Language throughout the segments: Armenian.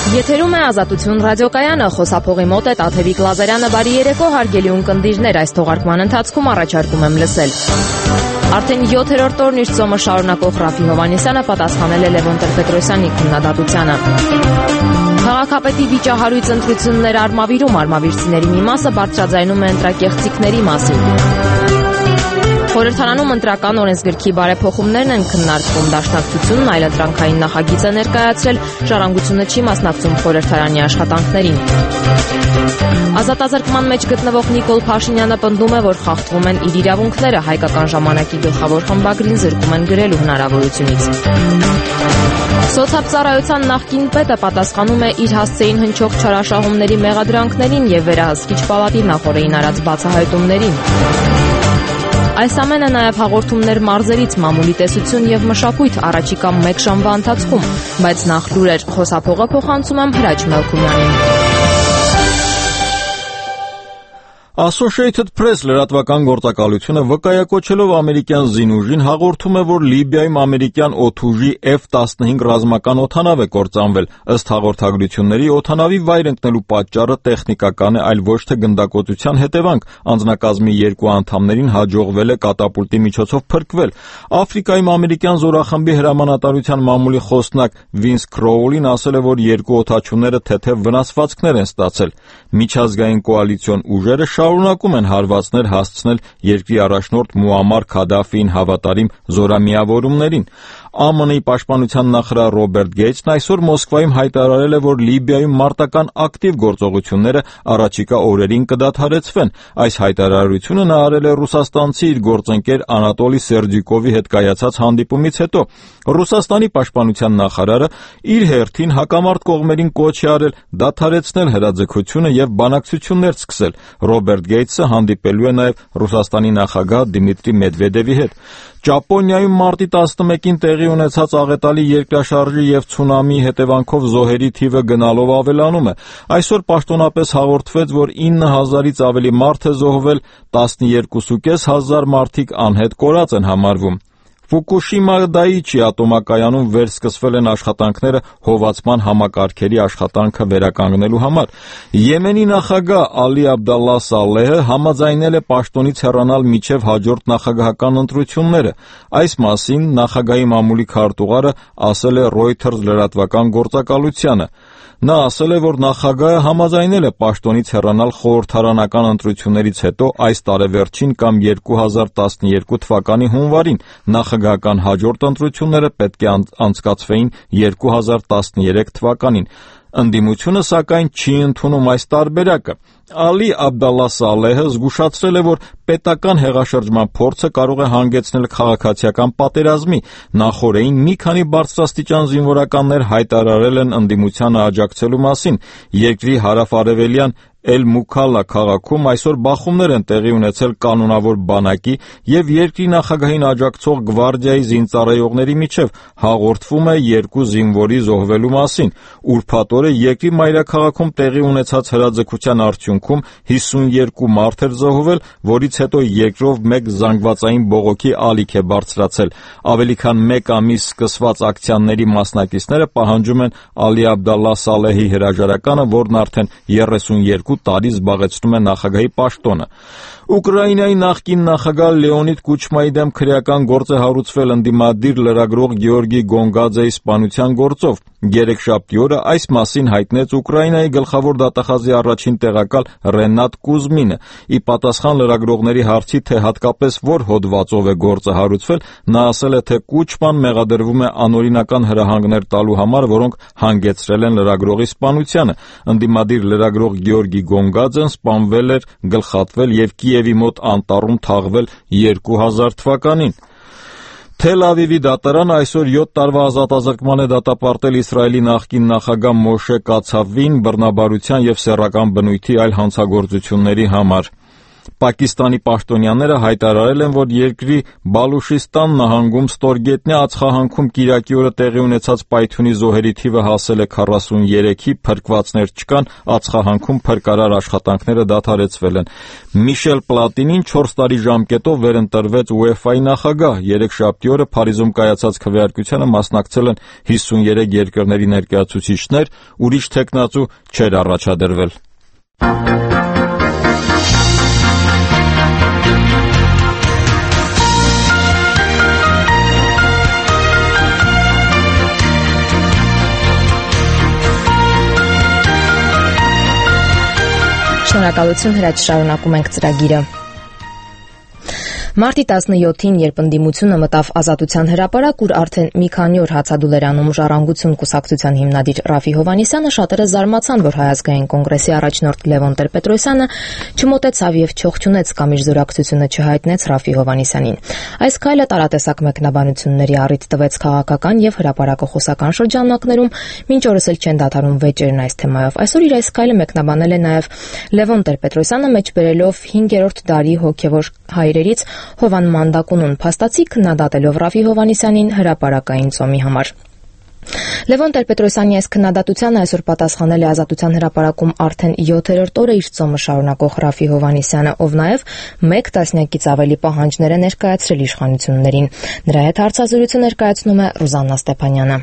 Եթերում է Ազատություն ռադիոկայանը, խոսափողի մոտ է Տաթևիկ Լազարյանը, բարի երեկո հարգելի ունկնդիրներ, այս թողարկման ընթացքում առաջարկում եմ լսել. Արդեն 7-րդ օրն իր ծոմը շարունակող Ռաֆի Հովհաննիսյանը պատասխանել է Լևոն Տեր-Պետրոսյանի քննադատությանը. Քաղաքապետի վիճահարույց ընտրություններ Արմավիրում արմավիրցիների մի մասը բարձրաձայնում է ընտրակեղծիքների մասին. Խորհրդարանում ընտրական օրենսգրքի բարեփոխումներն են քննարկվում, Դաշնակցությունն այլընտրանքային նախագիծ է ներկայացրել, Ժառանգությունը չի մասնակցում խորհրդարանի աշխատանքներին. Ազատազրկման մեջ գտնվող Նիկոլ Փաշինյանը պնդում է, որ խախտվում են իր իրավունքները, Հայկական ժամանակի գլխավոր խմբագրին զրկում են գրելու հնարավորությունից. Սոցհապծառայության նախկին պետը պատասխանում է իր հասցեին հնչող չարաշահումների մեղադրանքներին եւ վերահսկիչ պալատի նախորդին արած բացահայտումներին. Այս ամենը նաև հաղորդումներ մարզերից, մամուլի տեսություն եւ մշակույթ առաջիկա 1 ժամվա ընթացքում, բայց նախ լուրեր, խոսափողը փոխանցում եմ Հրաչ Մելքումյանին. Associated Press լրատվական գործակալությունը վկայակոչելով ամերիկյան զինուժին հաղորդում է, որ Լիբիայում ամերիկյան օդուժի F-15 ռազմական օդանավ է կործանվել, ըստ հաղորդագրությունների օդանավի վայր ընկնելու պատճառը տեխնիկական է, այլ ոչ թե գնդակոծության հետևանք, անձնակազմի 2 անդամներին հաջողվել է կատապուլտի միջոցով փրկվել. Աֆրիկայում ամերիկյան զորախմբի հրամանատարության մամուլի խոսնակ Վինս Քրոուլին ասել է, որ 2 օդաչուները թեթև վնասվածքներ են ստացել. Միջազգային կոալիցիոն ուժերը շարունակում են հարվածներ հասցնել երկրի առաջնորդ Մուամմար Քադաֆիին հավատարիմ զորամիավորումներին. ԱՄՆ-ի պաշտպանության նախարար Ռոբերտ Գեյթսն այսօր Մոսկվայում հայտարարել է, որ Լիբիայում մարտական ակտիվ գործողությունները առաջիկա օրերին կդադարեցվեն. Այս հայտարարությունը նա արել է ռուսաստանցի իր գործընկեր Անատոլի Սերդյուկովի հետ կայացած հանդիպումից հետո. Ռուսաստանի պաշտպանության նախարարը իր հերթին հակամարտ կողմերին կոչ է արել դադարեցնել հրաձգությունը եւ բանակցություններ սկսել. Ռոբերտ Գեյթսը հանդիպելու է նաև Ռուսաստանի նախագահ Դիմիտրի Մեդվեդևի հետ. Ճապոնիայում մարտի 11-ին տեղի ունեցած աղետալի երկրաշարժի եւ ցունամիի հետևանքով զոհերի թիվը գնալով ավելանում է. Այսօր պաշտոնապես հաղորդվեց, որ 9000-ից ավելի մարդ է զոհվել, 12500 մարդիկ անհետ կորած են համարվում. Ֆուկուշիմա Դայիչի ատոմակայանում վերսկսվել են աշխատանքները հովացման համակարգերի աշխատանքը վերականգնելու համար. Եմենի նախագահ Ալի Աբդալլա Սալեհը համաձայնել է պաշտոնից հեռանալ մինչև հաջորդ նախագահական ընտրությունները. Այս մասին նախագահի մամուլի քարտուղարը ասել է Reuters լրատվական գործակալությանը. Նա ասել է, որ նախագահը համաձայնել է պաշտոնից հեռանալ խորհրդարանական ընտրություններից հետո այս տարեվերջին կամ 2012 թվականի հունվարին. Նախագահական հաջորդ ընտրությունները պետք է անցկացվեին 2013 թվականին. Ընդդիմությունը սակայն չի ընդունում այս տարբերակը. Ալի Աբդալլա Սալեհը զգուշացրել է, որ պետական հեղաշրջման փորձը կարող է հանգեցնել քաղաքացիական պատերազմի. Նախորդին մի քանի բարձրաստիճան զինվորականներ հայտարարել են ընդդիմությանը աջակցելու մասին. Երկրի հարավ-արևելյան Էլ-Մուքալա քաղաքում այսօր բախումներ են տեղի ունեցել կանոնավոր բանակի եւ երկրի նախագահին աջակցող գվարդիայի զինծառայողների միջև. հաղորդվում է 2 զինվորի զոհվելու մասին. Ուրբաթ օրը երկրի մայրաքաղաքում տեղի ունեցած հրաձգության արդյունքում 52 մարդ էր զոհվել, որից հետո երկրով 1 զանգվածային բողոքի ալիք է բարձրացել. Ավելի քան 1 ամիս սկսված ակցիաների մասնակիցները պահանջում են Ալի Աբդալլա Սալեհի հրաժարականը, որն արդեն 32 տարի զբաղեցնում է նախագահի պաշտոնը. Ուկրաինայի նախկին նախագահ Լեոնիդ Կուչմայի դեմ քրեական գործ է հարուցվել ընդդիմադիր լրագրող Գեորգի Գոնգաձեի սպանության գործով. Երեքշաբթի օրը այս մասին հայտնեց Ուկրաինայի գլխավոր դատախազի առաջին տեղակալ Ռենատ Կուզմինը. ի պատասխան լրագրողների հարցի, թե հատկապես որ հոդվածով է գործը հարուցվել, նա ասել է, թե Կուչման մեղադրվում է անօրինական հրահանգներ տալու համար, որոնք հանգեցրել են լրագրողի սպանությանը. Ընդդիմադիր լրագրող Գեորգի Գոնգաձեն սպանվել էր, գլխատվել եւ Կիևի մոտ անտառում թաղվել 2000 թվականին. Թել Ավիվի դատարանը այսօր 7 տարվա ազատազրկման է դատապարտել Իսրայելի նախկին նախագահ Մոշե Կացավին բռնաբարության եւ սեռական բնույթի այլ հանցագործությունների համար. Պակիստանի պաշտոնյաները հայտարարել են, որ երկրի Բալուշիստան նահանգում ստորգետնյա ածխահանքում կիրակի օրը տեղի ունեցած պայթյունի զոհերի թիվը հասել է 43-ի, փրկվածներ չկան, ածխահանքում փրկարար աշխատանքները դադարեցվել են։ Միշել Պլատինին 4 տարի ժամկետով վերընտրվեց UEFA-ի նախագահ։ Երեքշաբթի օրը Փարիզում կայացած քվեարկությանը մասնակցել են 53 երկրների ներկայացուցիչներ, ուրիշ թեկնածու չէր առաջադրվել։ Շնորհակալություն, Հրաչ, շարունակում ենք ծրագիրը։ Մարտի 17-ին, երբ ընդդիմությունը մտավ Ազատության հրապարակ, ուր արդեն մի քանի օր հացադուլ էր անում Ժառանգություն կուսակցության հիմնադիր Ռաֆի Հովհաննիսյանը, շատերը զարմացան, որ Հայ ազգային կոնգրեսի առաջնորդ Լևոն Տեր-Պետրոսյանը չմոտեցավ եւ չողջունեց կամ իր զորակցությունը չհայտնեց Ռաֆի Հովհաննիսյանին։ Այս քայլը տարատեսակ մեկնաբանությունների առիթ տվեց քաղաքական եւ հրապարակախոսական շրջանակներում, մինչ օրս էլ չեն դադարում վեճերն այս թեմայով։ Այսօր իր այս քայլը մեկնաբանել է նաեւ Լևոն Տեր-Պետրոսյանը, մեջբերելով 5-րդ դարի հոգեվոր հայրերից Հովան Մանդակունուն, փաստացի քննադատելով Ռաֆի Հովհաննիսյանին հրապարակային ծոմի համար։ Լևոն Տեր-Պետրոսյանի այս քննադատությանը այսօր պատասխանել է Ազատության հրապարակում արդեն 7-րդ օրը իր ծոմը շարունակող Ռաֆի Հովհաննիսյանը, ով նաև 1 տասնյակից ավելի պահանջներ է ներկայացրել իշխանություններին։ Նրա հետ հարցազրույցը ներկայացնում է Ռուզաննա Ստեփանյանը։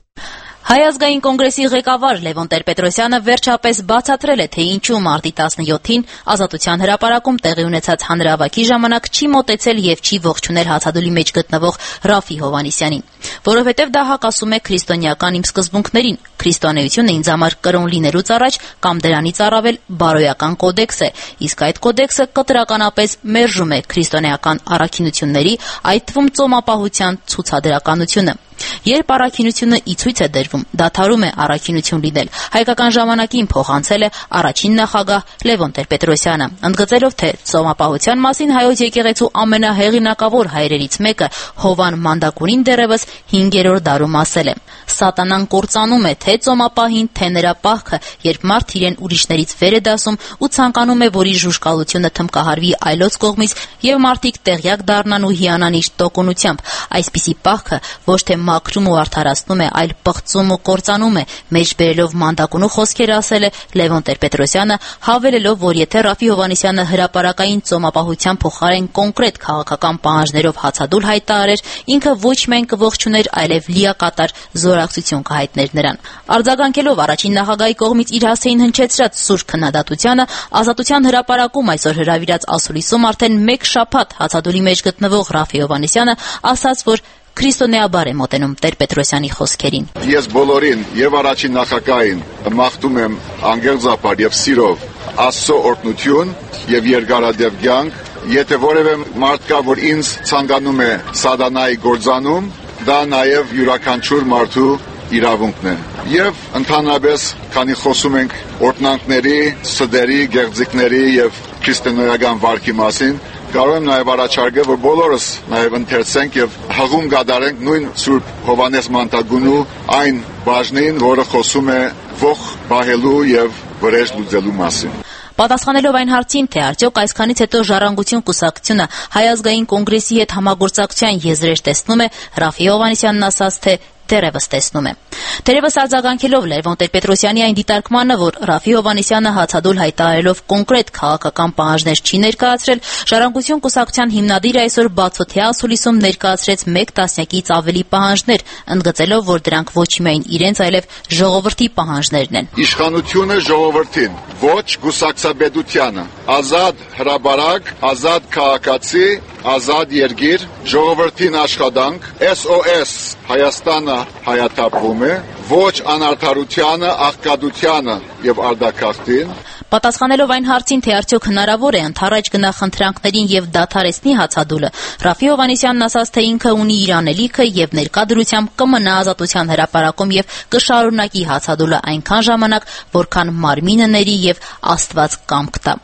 Հայ ազգային կոնգրեսի ղեկավար Լևոն Տեր-Պետրոսյանը վերջապես բացատրել է, թե ինչու մարտի 17-ին Ազատության հրապարակում տեղի ունեցած հանրահավաքի ժամանակ չի մոտեցել եւ չի ողջունել հացադուլի մեջ գտնվող Ռաֆի Հովհաննիսյանին, որովհետեւ դա հակասում է քրիստոնեական իմ սկզբունքներին։ Քրիստոնեությունը ինձ համար կրոն լինելուց առաջ կամ դրանից առավել բարոյական կոդեքս է, իսկ այդ կոդեքսը կտրականապես մերժում է քրիստոնեական առաքինությունների, այդ թվում ծոմապահության ցուցադրականությունը։ Երբ առաքինությունը ի ցույց է դրվում, դադարում է առաքինություն լինել։ Հայկական ժամանակին փոխանցել է առաջին նախագահ Լևոն Տեր-Պետրոսյանը, ընդգծելով, թե ծոմապահության մասին հայոց եկեղեցու ամենահեղինակավոր հայրերից մեկը Հովան Մանդակունին դեռևս 5-րդ դարում ասել է. «Սատանան կործանում է թե ծոմապահին, թե նրա պահքը, երբ մարդ իրեն ուրիշներից վեր է դասում ու ցանկանում է, որ իր ժուժկալությունը թմկահարվի այլոց կողմից եւ մարդիկ տեղյակ դառնան ու հիանան իր տոկունությամբ։ Այսպիսի պահքը ոչ թե մաքրում ու արդարացնում է, այլ պղծում ու կործանում է», մեջբերելով Մանդակունու խոսքերը ասել է Լևոն Տեր-Պետրոսյանը, հավելելով, որ եթե Ռաֆի Հովհաննիսյանը հրապարակային ծոմապահության փոխարեն կոնկրետ քաղաքական պահանջներով հացադուլ հայտարարեր, ինքը ոչ միայն կողջուներ, այլև լիակատար զորակցություն կհայտներ նրան։ Արձագանքելով առաջին նախագահի կողմից իր հասցեին հնչեցրած սուր քննադատությանը, Ազատության հրապարակում այսօր հրավիրած ասուլիսում արդեն 1 շաբաթ հացադուլի մեջ գտնվող Ռաֆի Հովհաննիսյանը ասաց, որ քրիստոնեաբար է մոտենում Տեր-Պետրոսյանի խոսքերին։ Ես բոլորին եւ առաջին նախագահին մաղթում եմ անգեղծապար եւ սիրով Աստծո օրհնություն եւ երկարադեպ կյանք։ Եթե որևէ մարդ կա, որ ինձ ցանկանում է սատանայի գործանում, դա նաեւ յուրաքանչյուր մարդու իրավունքն է։ Եվ ընդհանրապես, քանի խոսում ենք օրհնանքների, սդերի, գեղձիկների եւ քրիստոնեական վարքի մասին, կարող եմ նաև առաջարկել, որ բոլորս նաև ընթերցենք եւ հղում կատարենք նույն Սուրբ Հովհաննես Մանդակունու այն բաժնին, որը խոսում է ողջ պահելու եւ վրեժ լուծելու մասին։ Պատասխանելով այն հարցին, թե արդյոք այսքանից հետո Ժառանգություն կուսակցությունը Հայ ազգային կոնգրեսի հետ համագործակցության եզրեր տեսնում է, Ռաֆի Հովհաննիսյանն ասաց, թե դեռևս տեսնում է։ Թերևս արձագանքելով Լևոն Տեր-Պետրոսյանի այն դիտարկմանը, որ Ռաֆի Հովհաննիսյանը հացադուլ հայտարարելով կոնկրետ քաղաքական պահանջներ չի ներկայացրել, Ժառանգություն կուսակցության հիմնադիրը այսօր բացօթյա ասուլիսում ներկայացրեց 1 տասնյակից ավելի պահանջներ, ընդգծելով, որ դրանք ոչ միայն իրենց, այլև ժողովրդի պահանջներն են։ Իշխանությունը ժողովրդին, ոչ կուսակցաբեդությանը, ազատ հրապարակ, ազատ քաղաքացի, ազատ երկիր, ժողովրդին աշխատանք, SOS Հայաստանը հայաթափվում է, ոչ անարդարությանը, աղքատությանը եւ արդակախտին։ Պատասխանելով այն հարցին, թե արդյոք հնարավոր է ընդառաջ գնա խնդրանքներին եւ դադարեցնի հացադուլը, Ռաֆի Հովհաննիսյանն ասաց, թե ինքը ունի իր անելիքը եւ ներկա դրությամբ կմնա Ազատության հրապարակում եւ կշարունակի հացադուլը այնքան ժամանակ, որքան մարմինը ների եւ Աստված կամք տա։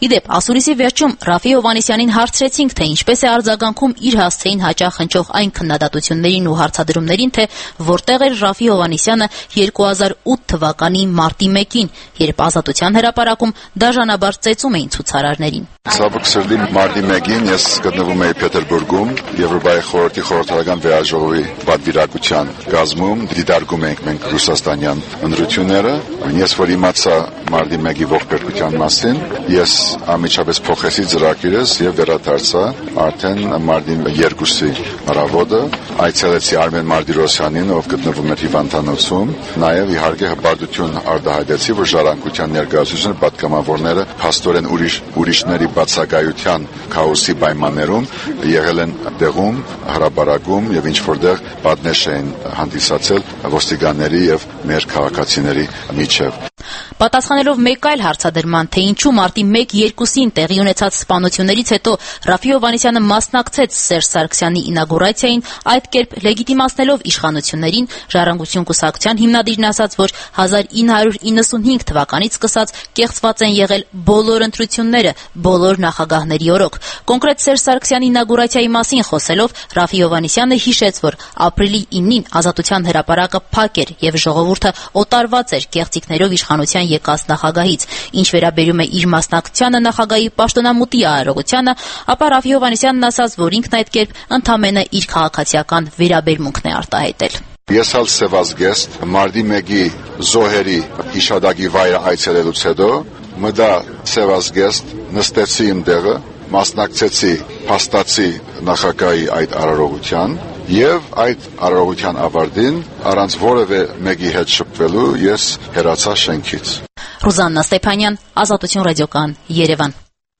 Իդեպ, ասուլիսի վերջում Ռաֆի Հովհաննիսյանին հարցրեցինք, թե ինչպես է արձագանքում իր հասցեին հաճախ հնչող այն քննադատություններին ու հարցադրումներին, թե որտեղ էր Ռաֆի Հովհաննիսյանը 2008 թվականի մարտի 1-ին, երբ Ազատության հրապարակում դաժանաբար ծեծում էին ցուցարարներին։ Ցավոք սրտի մարտի 1-ին ես գտնվում էի Պետերբուրգում Եվրոպայի խորհրդի խորհրդարական վերաժողովի պատվիրակության գազմում, դիտարկում էինք մենք ռուսաստանյան ընտրությունները։ Ես որ իմացա մարտի 1-ի ողբերգության մասին, ես անմիջապես փոխեցի ծրագիրս եւ վերադարձա արդեն մարտի 2-ի առավոտը, այցելեցի Արմեն Մարտիրոսյանին, ով գտնվում էր հիվանդանոցում, նաեւ իհարկե հպարտություն արտահայտեցի, որ ժառանգության ներկայացուցիչները պատգամավորները փաստորեն ուրիշների բացակայության քաոսի պայմաններում եղել են տեղում, հրապարակում եւ ինչ որտեղ պատնեշ էին հանդիսացել ոստիկանների եւ մեր քաղաքացիների միջև։ Պատասխանելով մեկ այլ հարցադրման, թե ինչու մարտի 1-2-ին տեղի ունեցած սպանություններից հետո Ռաֆի Հովհաննիսյանը մասնակցեց Սերժ Սարգսյանի ինագուրացիային, այդ կերպ լեգիտիմացնելով իշխանություններին, Ժառանգություն կուսակցության հիմնադիրն ասաց, որ 1995 թվականից սկսած կեղծված են եղել բոլոր ընտրությունները, բոլոր նախագահների օրոք։ Կոնկրետ Սերժ Սարգսյանի ինագուրացիայի մասին խոսելով Ռաֆի Հովհաննիսյանը հիշեց, որ ապրիլի 9-ին Ազատության հրապարակը փակ էր եւ ժողովուրդը օտարված էր կեղծիքներով իշխանության եկած նախագահից։ Ինչ վերաբերում է իր մասնակցությանը նախագահի պաշտոնամուտի արարողությանը, ապա Ռաֆի Հովհաննիսյանն ասաց, որ ինքն այդ կերպ ընդամենը իր քաղաքացիական վերաբերմունքն է արտահայտել։ Ես հալ սևազգեստ մարտի 1-ի զոհերի հիշադակի վայրը այցելելուց հետո մտա սևազգեստ, նստեցի իմ տեղը, մասնակցեցի փաստացի նախագահի այդ արարողության եւ այդ արարողության ավարտին առանց որևէ մեկի հետ շփվելու ես հեռացա շենքից։ Ռուզաննա Ստեփանյան, Ազատություն ռադիոկայան, Երևան։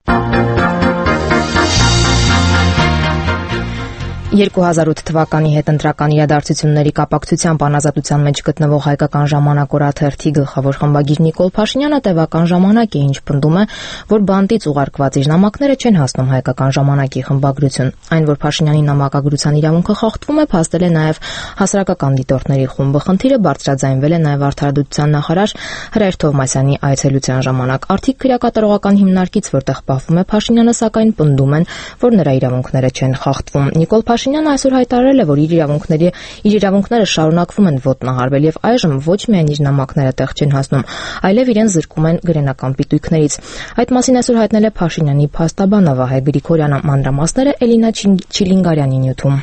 2008 թվականի հետընտրական իրադարձությունների կապակցությամբ անազատության մեջ գտնվող հայկական ժամանակ օրաթերթի գլխավոր խմբագիր Նիկոլ Փաշինյանը տևական ժամանակ է ինչ պնդում է, որ բանտից ուղարկված իր նամակները չեն հասնում հայկական ժամանակի խմբագրություն։ Այն, որ Փաշինյանի նամակագրության իրավունքը խախտվում է, փաստել է նաև հասարակական դիտորդների խումբը։ Խնդիրը բարձրաձայնվել է նաև Արդարադատության նախարար Հրայր Թովմասյանի այցելության ժամանակ։ Արդիկ քրեակատարողական հիմնարկից, որտեղ պահվում է Փաշինյանը, սակայն պնդում են, որ նրա իրավունքները չեն խախտվում։ Նիկոլ Փաշինյանը այսօր հայտարարել է, որ իր իրավունքները շարունակվում են ոտնահարվել եւ այժմ ոչ միայն իր նամակները տեղ չեն հասնում, այլև իրեն զրկում են գրենական պիտույքներից։ Այդ մասին այսօր հայտնել է Փաշինյանի փաստաբանը Վահե Գրիգորյանը, մանրամասները Էլինա Չիլինգարյանի նյութում։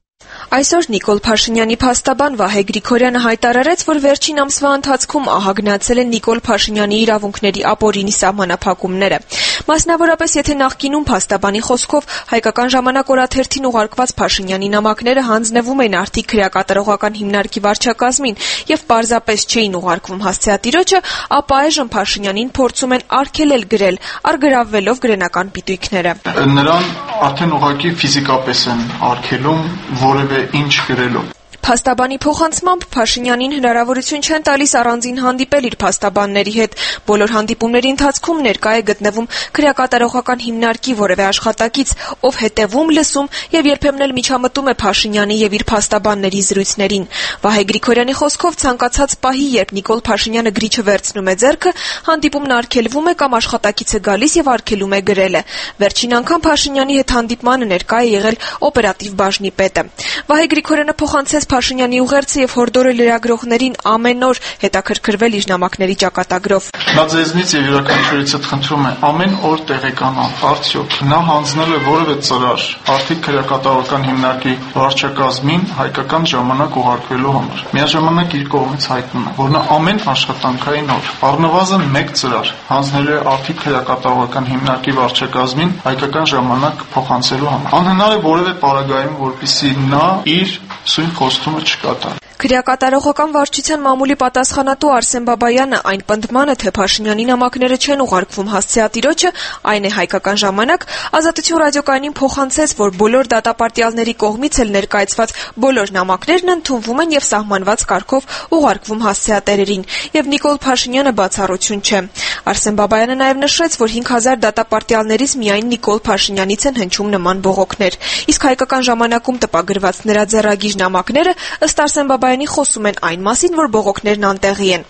Այսօր Նիկոլ Փաշինյանի փաստաբան Վահե Գրիգորյանը հայտարարեց, որ վերջին ամսվա ընթացքում ահագնացել են Նիկոլ Փաշինյանի իրավունքների ապօրինի սահմանափակումները։ Մասնավորապես, եթե նախկինում փաստաբանի խոսքով հայկական ժամանակ օրաթերթին ուղարկված Փաշինյանի նամակները հանձնվում են Արդիկ քրեակատարողական հիմնարկի վարչակազմին եւ պարզապես չէին ուղարկվում հասցեատիրոջը, ապա այժմ Փաշինյանին փորձում են արգելել գրել, արգրավվելով գրենական պիտույքները։ Նրան արդեն ուղղակի ֆիզիկապես են արգելում որևէ ինչ գրելով։ Փաստաբանի փոխանցմամբ Փաշինյանին հնարավորություն չեն տալիս առանձին հանդիպել իր փաստաբանների հետ։ Բոլոր հանդիպումների ընթացքում ներկա է գտնվում քրեակատարողական հիմնարկի որևէ աշխատակից, ով հետևում, լսում եւ երբեմն էլ միջամտում է Փաշինյանի եւ իր փաստաբանների զրույցներին։ Վահե Գրիգորյանի խոսքով ցանկացած պահի, երբ Նիկոլ Փաշինյանը գրիչը վերցնում է ձեռքը, հանդիպումն արգելվում է կամ աշխատակիցը գալիս եւ արգելում է գրելը։ Վերջին անգամ Փաշինյանի հետ հանդիպմանը ներկա է եղել օպերատիվ բաժնի պետը։ Վահե Գրիգորյանը փոխանցեց Փաշինյանի ուղերձը եւ հորդորել լրագրողներին ամեն օր հետաքրքրվել իր նամակների ճակատագրով։ Նա ձեզնից եւ յուրաքանչյուրիցդ խնդրում է ամեն օր տեղեկանալ, արդյոք նա հանձնել է որևէ ծրար Արդիկ քրեակատարողական հիմնարկի վարչակազմին հայկական ժամանակ ուղարկվելու համար։ Միաժամանակ իր կողմից հայտնում է, որ նա ամեն աշխատանքային օր առնվազն 1 ծրար հանձնել է Արդիկ քրեակատարողական հիմնարկի վարչակազմին հայկական ժամանակ փոխանցելու համար։ Անհնար է որևէ պարագայում, որպեսզի նա իր սույն խոստումը չկատարի։ Քրեակատարողական վարչության մամուլի պատասխանատու Արսեն Բաբայանը այն պնդմանը, թե Փաշինյանի նամակները չեն ուղարկվում հասցեատիրոջը, այն է հայկական ժամանակ, Ազատություն ռադիոկայանին փոխանցեց, որ բոլոր դատապարտյալների կողմից էլ ներկայացված բոլոր նամակներն ընդունվում են եւ սահմանված կարգով ուղարկվում հասցեատերերին, եւ Նիկոլ Փաշինյանը բացառություն չէ։ Արսեն Բաբայանը նաեւ նշեց, որ 5000 դատապարտյալներից միայն Նիկոլ Փաշինյանից են հնչում նման բողոքներ, իսկ հայկական ժամանակում տպագրված նրա ձեռագիր նամակները ըստ Արսեն Բաբայանի խոսում են այն մասին, որ բողոքներն անտեղի են։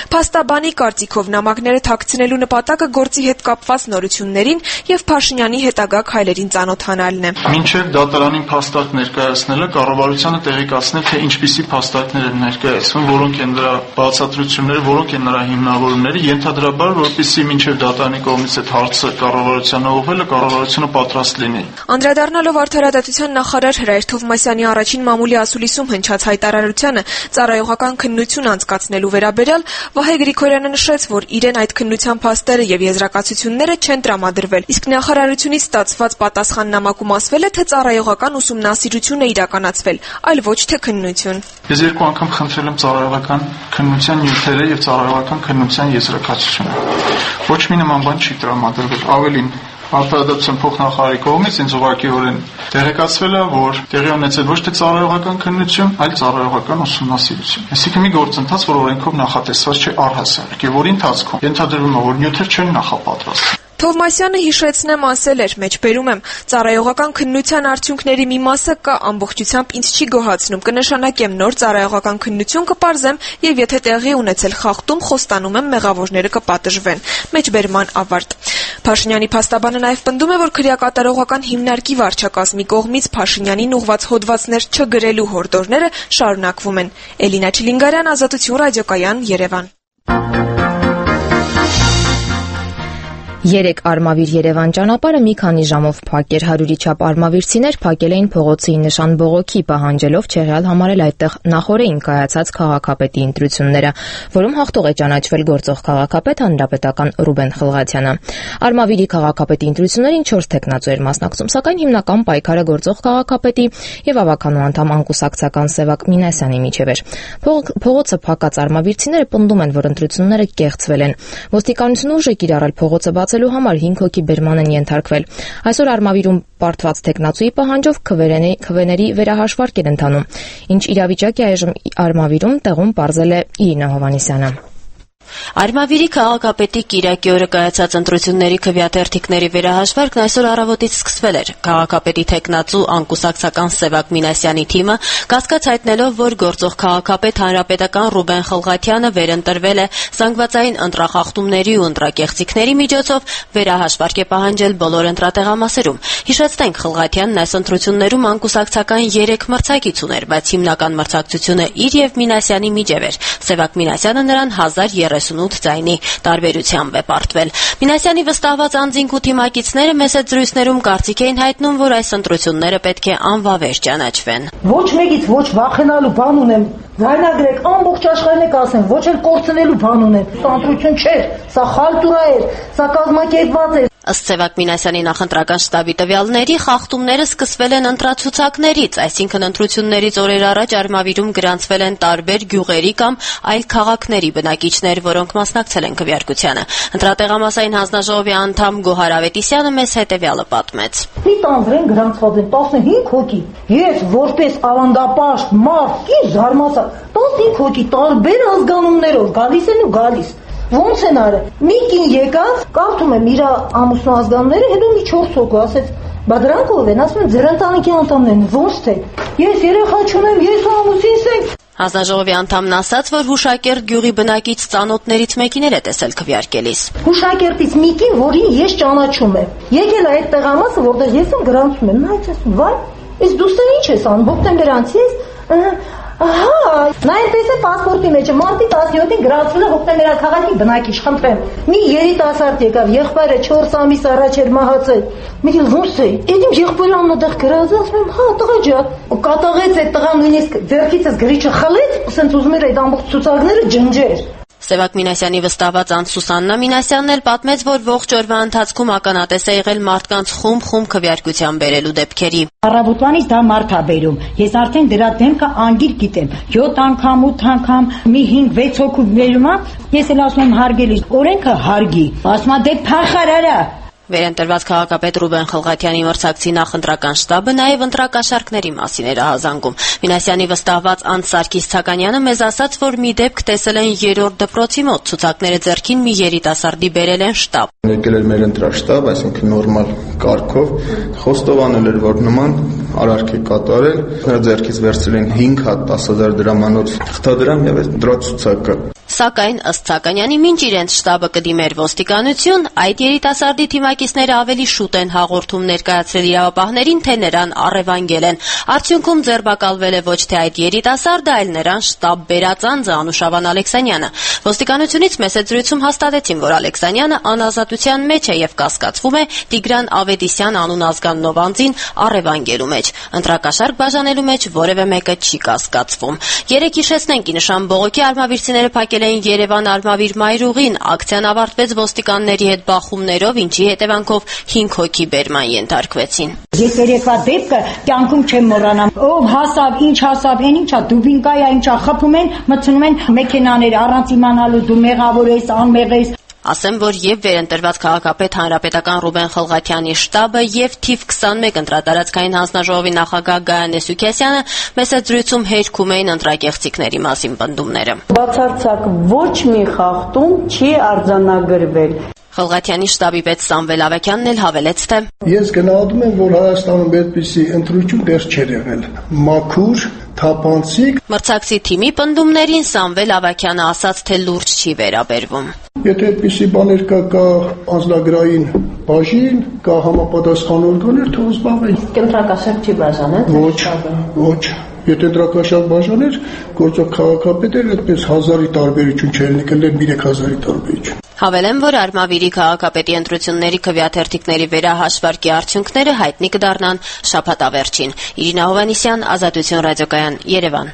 Փաստաբանի կարծիքով նամակները թաքցնելու նպատակը գործի հետ կապված նորություններին եւ Փաշինյանի հետագա քայլերին ծանոթանալն է։ Մինչև դատարանին փաստարկ ներկայացնելը կառավարությանը տեղեկացնել, թե ինչպիսի փաստարկներ են ներկայացվում, որոնք են դրա բացատրությունները, որոնք են նրա հիմնավորումները, ենթադրաբար, որպեսզի մինչև դատարանի կողմից այդ հարցը կառավարությանը ուղղվելը կառավարությունը պատրաստ լինի։ Անդրադառնալով Արդարադատության նախարար Հրայր Թովմասյանի առաջին մամուլի ասուլիսում հնչած հայտարարությանը ծառայողական քննություն անցկացնելու վերաբերյալ Վահե Գրիգորյանը նշեց, որ իրեն այդ քննության փաստերը եւ եզրակացությունները չեն տրամադրվել, իսկ նախարարությունից ստացված պատասխաննամակում ասվել է, թե ծառայողական ուսումնասիրություն է իրականացվել, այլ ոչ թե քննություն։ Ես երկու անգամ խնդրել եմ ծառայողական քննության նյութերը եւ ծառայողական քննության եզրակացությունը։ Ոչ մի նման բան չի տրամադրվել, ավելին Արդարադատության փոխնախարարի կողմից ինձ ուղղակիորեն տեղեկացվել է, որ տեղի ունեցել ոչ թե ծառայողական քննություն, այլ ծառայողական ուսումնասիրություն։ Այսինքն մի գործընթաց, որ օրենքով նախատեսված չէ առհասարակ, եւ որի ընթացքում ենթադրվում է, որ նյութեր չեն նախապատրաստվել։ Թովմասյանը հիշեցնեմ ասել էր, մեջբերում եմ, ծառայողական քննության արդյունքների մի մասը կա ամբողջությամբ ինձ չի գոհացնում, կնշանակեմ նոր ծառայողական քննություն կպարզեմ եւ եթե տեղի ունեցել խախտում, խոստանում եմ մեղավորները կպատժվեն։ Մեջբերման ավարտ։ Փաշինյանի փաստաբանը նաեւ պնդում է, որ քրեակատարողական հիմնարկի վարչակազմի կողմից Փաշինյանին ուղղված հոդվածներ չգրելու հորդորները շարունակվում են։ Էլինա Չիլինգարյան, Ազատություն ռադիոկայան, Երևան։ Երեկ Արմավիր Երևան ճանապարհը մի քանի ժամով փակ էր, 100-ի չափ արմավիրցիներ փակել էին փողոցի նշան բողոքի, պահանջելով չեղյալ համարել այդտեղ նախօրեին կայացած քաղաքապետի ընտրությունները, որում հաղթող է ճանաչվել գործող քաղաքապետ հանրապետական Ռուբեն Խլղաթյանը։ Արմավիրի քաղաքապետի ընտրություններին 4 տեխնացու էր մասնակցում, սակայն հիմնական պայքարը գործող քաղաքապետի եւ ավականու անդամ անկուսակցական Սևակ Մինասյանի միջև էր։ Փողոցը փակած արմավիրցիները պնդում են, որ ընտրությունները կեղծվել են։ Ոստիկանությունը ուժ է կիրառել փողոցը բացելու համար 5 հոգի բերման են ենթարկվել։ Այսօր Արմավիրում պարտված տեխնացուի պահանջով քվեների վերահաշվարկ էր ընթանում։ Ինչ իրավիճակ է այժմ Արմավիրում, տեղում պարզել է Իրինա Հովհաննիսյանը։ Արմավիրի քաղաքապետի Կիրակի օրը կայացած ընտրությունների քվեաթերթիկների վերահաշվարկն այսօր առավոտից սկսվել էր։ Քաղաքապետի տեխնացու անկուսակցական Սևակ Մինասյանի թիմը կասկած հայտնելով, որ գործող քաղաքապետ հանրապետական Ռուբեն Խլղաթյանը վերընտրվել է զանգվածային ընտրախախտումների ու ընտրակեղծիքների միջոցով, վերահաշվարկ է պահանջել բոլոր ընտրատեղամասերում։ Հիշեցնենք, Խլղաթյանն այս ընտրություններում անկուսակցական 3 մրցակից ուներ, բայց հիմնական մրցակցությունը իր եւ Մինասյանի միջև էր։ Սևակ Մինասյանը նրան 1038 ձայնի տարբերությամբ է պարտվել։ Մինասյանի վստահված անձինք ու թիմակիցները մեծ զրույցներում կարծիք էին հայտնում, որ այս ընտրությունները պետք է անվավեր ճանաչվեն։ Ոչ մեկից ոչ վախենալու բան ունեմ, ձայնագրեք, ամբողջ աշխարհին եք ասեն, ոչ էլ կորցնելու բան ունեմ։ Սա ընտրություն չէր, սա խալտուրա էր, սա կազմակերպված էր։ Ըստ Սևակ Մինասյանի նախընտրական շտաբի տվյալների, խախտումները սկսվել են ընտրացուցակներից, այսինքն ընտրություններից օրեր առաջ Արմավիրում գրանցվել են տարբեր գյուղերի կամ այլ քաղաքների բնակիչներ, որոնք մասնակցել են քվեարկությանը։ Ընտրատեղամասային հանձնաժողովի անդամ Գոհար Ավետիսյանը մեզ հետևյալը պատմեց։ Մի տանձրեն գրանցված են 15 հոգի։ Ես որպես ավանդապաշտ մարդ ի զարմացա, 15 հոգի տարբեր ազգանուններով գալիս են ու գալիս։ Ոնց են արել։ Մի կին եկավ, կարդում եմ իր ամուսնու ազգանունները, հետո մի 4 հոգու ասեց, բա դրանք ով են, ասում են ձեր ընտանիքի անդամներն են, ոնց թե։ Ես երեխա չունեմ, ես ու ամուսինս ենք։ Հանձնաժողովի անդամն ասաց, որ Հուշակերտ գյուղի բնակիչ ծանոթներից մեկին էր տեսել քվեարկելիս։ Հուշակերտից մի կին, որին ես ճանաչում եմ։ Եկել է այդ տեղամասը, որտեղ ես եմ գրանցում եմ, նա ասում, վայ, իսկ դու սա ինչ ես անում, հոկտեմբերանցի ես։ Ահա, նա այնպես է պասպորտի մեջ, մարտի 17-ին գրանցվել է Հոկտեմբերան քաղաքի բնակիչ, խնդրեմ։ Մի երիտասարդ եկավ, եղբայրը 4 ամիս առաջ էր մահացել։ Մի ոնց է, այդ իմ եղբայրը աննադեղ գրած, ասում եմ, հա, տղա ջան, կատաղեց այդ տղան նույնիսկ ձեռքիցս գրիչը խլեց, ասենց ուզում էր այդ ամբողջ ցուցակները ջնջեր։ Սևակ Մինասյանի վստահված անձ Սուսաննա Մինասյանն էլ պատմեց, որ ողջ օրվա ընթացքում ականատես է եղել մարդկանց խումբ քվեարկության բերելու դեպքերի։ Առավոտվանից դա մարդ է բերում։ Ես արդեն դրա դեմքը անգիր գիտեմ։ 7 անգամ, 8 անգամ, մի 5-6 հոգու բերում է։ Ես էլ ասում եմ հարգելի, օրենքը հարգի։ Ասում է դե փախարարա։ Վերընտրված քաղաքապետ Ռուբեն Խլղաթյանի մրցակցի նախընտրական շտաբը նաև ընտրակաշառքների մասին էր ահազանգում։ Մինասյանի վստահված անձ Սարգիս Ցականյանը մեզ ասաց, որ մի դեպք տեսել են 3-րդ դպրոցի մոտ, ցուցակները ձեռքին մի երիտասարդի բերել են շտաբ։ Եկել էր մեր ընտրաշտաբ, այսինքն նորմալ կարգով, խոստովանել էր, որ նման արարք է կատարել, նրա ձեռքից վերցրել են 5 հատ 10,000 դրամանոց թղթադրամ եւ այդ դրա ցուցակը։ Սակայն ըստ Սականյանի մինչ իրենց շտաբը կդիմեր ոստիկանություն, այդ երիտասարդի թիմակիցները ավելի շուտ են հաղորդում ներկայացրել իրավապահներին, թե նրան առևանգել են։ Արդյունքում ձերբակալվել է ոչ թե այդ երիտասարդը, այլ նրան շտաբ բերած անձը Անուշավան Ալեքսանյանը։ Ոստիկանությունից մեսեջրույցում հաստատեցին, որ Ալեքսանյանը անազատության մեջ է եւ կասկածվում է Տիգրան Ավետիսյան անուն ազգաննով անձին առևանգելու մեջ։ Ընտրակաշարք բաժանելու մեջ որևէ մեկը չի կասկածվում։ Երեկ հիշեցնենք, ի նշան բողոքի արմավիրցիները փակել էին Երևան Արմավիր մայրուղին, ակցիան ավարտվեց ոստիկանների հետ բախումներով, ինչի հետևանքով 5 հոգի բերման ենթարկվեցին։ Ես երեկվա դեպքը կյանքում չեմ մոռանա։ Ով հասավ, ինչ հասավ, այն ինչա, դուբինկայա, ինչա, խփում են, մտցնում են մեքենաներ, առանց իմանալու դու մեղավոր ես, անմեղ ես։ Ասեմ, որ եւ վերընտրված քաղաքապետ հանրապետական Ռուբեն Խլղաթյանի շտաբը եւ թիվ 21 ընտրատարածքային հանձնաժողովի նախագահ Գայանե Սուքիասյանը մեսեջրույցում հերքում էին ընտրակեղծիքների մասին պնդումները։ Բացարձակ ոչ մի խախտում չի արձանագրվել։ Խլղաթյանի շտաբի պետ Սամվել Ավագյանն էլ հավելեց, թե Ես գնահատում եմ, որ Հայաստանում այդպիսի ընտրություն դեռ չէր եղել։ Մաքուր, թափանցիկ։ Մրցակցի թիմի պնդումներին Սամվել Ավագյանը ասաց, թե լուրջ չի վերաբերվում։ Եթե այդպիսի բաներ կա անձնագրային բաժին, կա համապատասխան օրգաններ, թող զբաղվեն։ Կենտրակաշարք չի բաժանել։ Ոչ։ Եթե դրակաշարք բաժաներ, գործող քաղաքապետերը այդպես 1000-ի տարբերություն չէր եկել, 3000-ի տարբերություն։ Հավելեմ, որ Արմավիրի քաղաքապետի ընտրությունների քվեաթերթիկների վերահաշվարկի արդյունքները հայտնի կդառնան շաբաթավերջին։ Իրինա Հովհաննիսյան, Ազատություն ռադիոկայան, Երևան։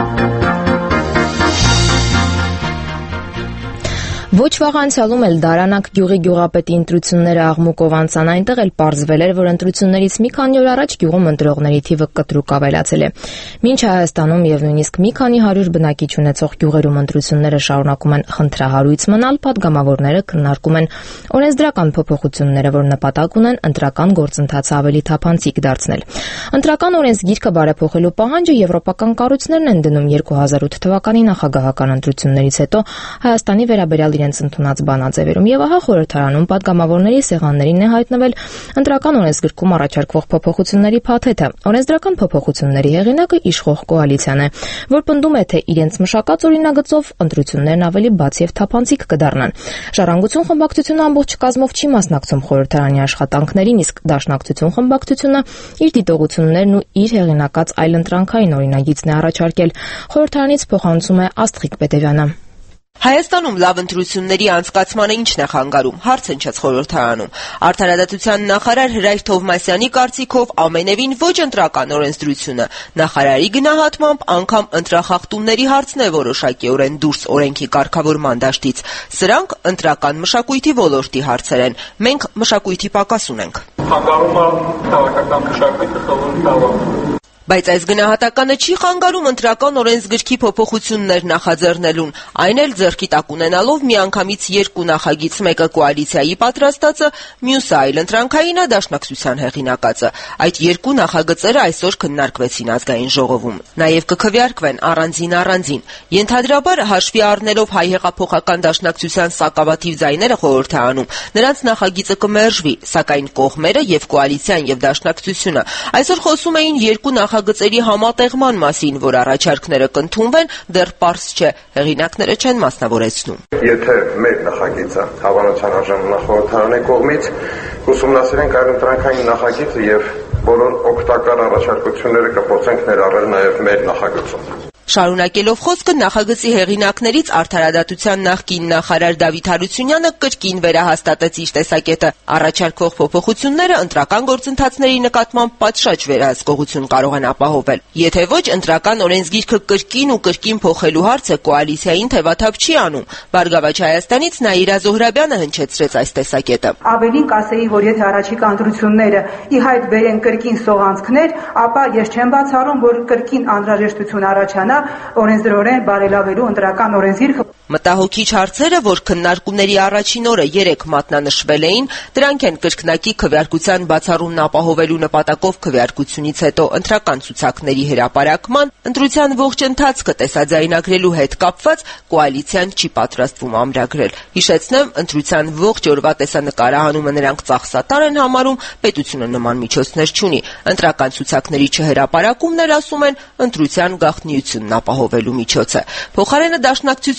Ոչ վաղ անցյալում էլ Դարանակ գյուղի գյուղապետի ընտրությունները աղմուկով անցան, այնտեղ էլ պարզվել էր, որ ընտրություններից մի քանի օր առաջ գյուղում ընտրողների թիվը կտրուկ ավելացել է։ Մինչ Հայաստանում եւ նույնիսկ մի քանի 100 բնակիչ ունեցող գյուղերում ընտրությունները շարունակում են խնդրահարույց մնալ, падգամավորները քննարկում են օրենսդրական փոփոխությունները, որ նպատակ ունեն ընտրական գործընթացը ավելի թափանցիկ դարձնել։ Ընտրական օրենսգիրքը բարեփոխելու պահանջը եվրոպական կառույցներն են դնում 2008 թվականի նախագահական ընտրություններից հետո Հայաստանի վերաբերյալ իրենց ընդունած բանաձևերում եւ ահա խորհրդարանում падգամավորների սեղաններին է հայտնվել ընտրական օրենսգրքում առաջարկվող փոփոխությունների փաթեթը։ Օրենսդրական փոփոխությունների հեղինակը իշխող կոալիցիան է, որ պնդում է, թե իրենց մշակած օրինագծով ընտրություններն ավելի բաց եւ թափանցիկ կդառնան։ Ժառանգություն խմբակցությունը ամբողջ կազմով չի մասնակցում խորհրդարանի աշխատանքներին, իսկ Դաշնակցություն խմբակցությունը իր դիտողություններն ու իր հեղինակած այլընտրանքային օրինագիծն է առաջարկել։ Խորհրդարանից փոխանցում է Աստղիկ Պետևյանը։ Հայաստանում լավ ընտրությունների անցկացմանը ինչն է խանգարում, հարց հնչեց խորհրդարանում։ Արդարադատության նախարար Հրայր Թովմասյանի կարծիքով ամենևին ոչ ընտրական օրենսդրությունը, նախարարի գնահատմամբ անգամ ընտրախախտումների հարցն է որոշակիորեն դուրս օրենքի կարգավորման դաշտից։ Սրանք ընտրական մշակույթի ոլորտի հարցեր են։ Մենք մշակույթի պակաս ունենք։ Խանգարումը քաղաքական մշակույթը սովորաբար Բայց այս գնահատականը չի խանգարում ընտրական օրենսգրքի փոփոխություններ նախաձեռնելուն, այն էլ ձեռքի տակ ունենալով միանգամից երկու նախագիծ, մեկը կոալիցիայի պատրաստածը, մյուսը այլընտրանքայինը Դաշնակցության հեղինակածը։ Այդ երկու նախագծերը այսօր քննարկվեցին ազգային ժողովում։ Նաև կքվեարկվեն առանձին։ Ենթադրաբար հաշվի առնելով հայ հեղափոխական Դաշնակցության սակավաթիվ ձայները խորհրդարանում, նրանց նախագիծը կմերժվի, սակայն կողմերը եւ կոալիցիան եւ Դաշնակցությունը այսօր խոսում էին երկու նախագծերի համատեղման մասին, որ առաջարկները կընդունվեն, դեռ պարզ չէ, հեղինակները չեն մասնավորեցնում։ Եթե մեր նախագիծը հավանության արժանանա խորհրդարանի կողմից, ուսումնասիրենք այլընտրանքային նախագիծը եւ բոլոր օգտակար առաջարկությունները կփորձենք ներառել նաեւ մեր նախագծում։ Շարունակելով խոսքը նախագծի հեղինակներից արդարադատության նախկին նախարար Դավիթ Հարությունյանը կրկին վերահաստատեց իր տեսակետը։ Առաջարկվող փոփոխությունները ընտրական գործընթացների նկատմամբ պատշաճ վերահսկողություն կարող են ապահովել։ Եթե ոչ, ընտրական օրենսգիրքը կրկին փոխելու հարցը կոալիցիային թևաթափ չի անում։ Բարգավաճ Հայաստանից Նաիրա Զոհրաբյանը հնչեցրեց այս տեսակետը։ Ավելին կասեի, որ եթե առաջիկա ընտրությունները ի հայտ բերեն կրկին սողանցքներ, ապա ես չեմ բացառում, որ կրկին անհրաժեշտություն առաջանա օրենսդրորեն բարելավելու ընտրական օրենսգիրքը։ Մտահոգիչ հարցերը, որ քննարկումների առաջին օրը 3 մատնանշվել էին, դրանք են կրկնակի քվեարկության բացառումն ապահովելու նպատակով քվեարկությունից հետո ընտրական ցուցակների հրապարակման, ընտրության ողջ ընթացքը տեսաձայնագրելու հետ կապված կոալիցիան չի պատրաստվում ամրագրել։ Հիշեցնեմ, ընտրության ողջ օրվա տեսանկարահանումը նրանք ծախսատար են համարում, պետությունը նման միջոցներ չունի։ Ընտրական ցուցակների չհրապարակումն էլ, ասում են, ընտրության գաղտնիությունն ապահովելու միջոց է։ Փոխարենը Դաշնակցությունն է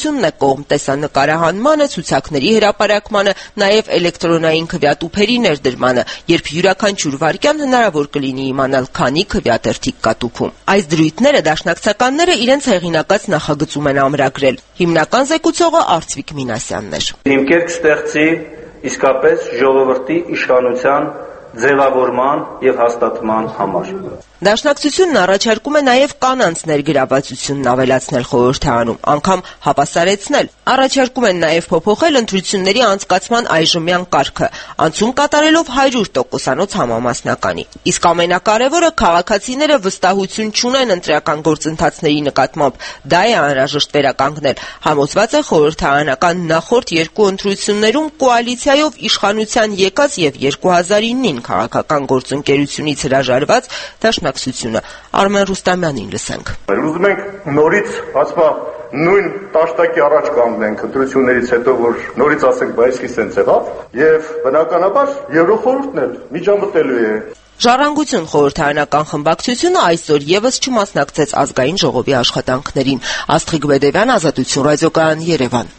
երկկողմ տեսանկարահանմանը, ցուցակների հրապարակմանը, նաև էլեկտրոնային քվյատուփերի ներդրմանը, երբ յուրաքանչյուր վայրկյան հնարավոր կլինի իմանալ քանի քվյաթերթիկ կա տուփում։ Այս դրույթները դաշնակցականները իրենց հեղինակած նախագծում են ամրագրել։ Հիմնական զեկուցողը Արծվիկ Մինասյանն էր։ Հիմքեր կստեղծի իսկապես ժողովրդի իշխանության ձևավորման եւ հաստատման համար։ Դաշնակցությունն առաջարկում է նաև կանանց ներգրավվածությունն ավելացնել խորհրդարանում, անգամ հավասարեցնել։ Առաջարկում են նաև փոփոխել ընտրությունների անցկացման այժմյան կարգը, անցում կատարելով 100%-անոց համամասնականի։ Իսկ ամենակարևորը քաղաքացիները վստահություն չունեն ընտրական գործընթացների նկատմամբ, դա է անհրաժեշտ վերականգնել։ Համոզված է խորհրդարանական նախորդ երկու ընտրություններում կոալիցիայով իշխանության եկած եւ 2009 քաղաքական գործընկերությունից հրաժարված դաշնակցությունը։ Արմեն Ռուստամյանին լսենք։ Ուզում ենք նորից ասպա նույն տաշտակի առաջ կանգնենք ընտրություններից հետո, որ նորից ասենք, բայց իսկ սենց եղավ, եւ բնականաբար Եվրոխորհուրդն էլ միջամտելու է։ Ժառանգություն խորհրդարանական խմբակցությունը այսօր եւս չմասնակցեց ազգային ժողովի աշխատանքներին։ Աստղիկ Բեդևյան, Ազատություն ռադիոկայան, Երևան։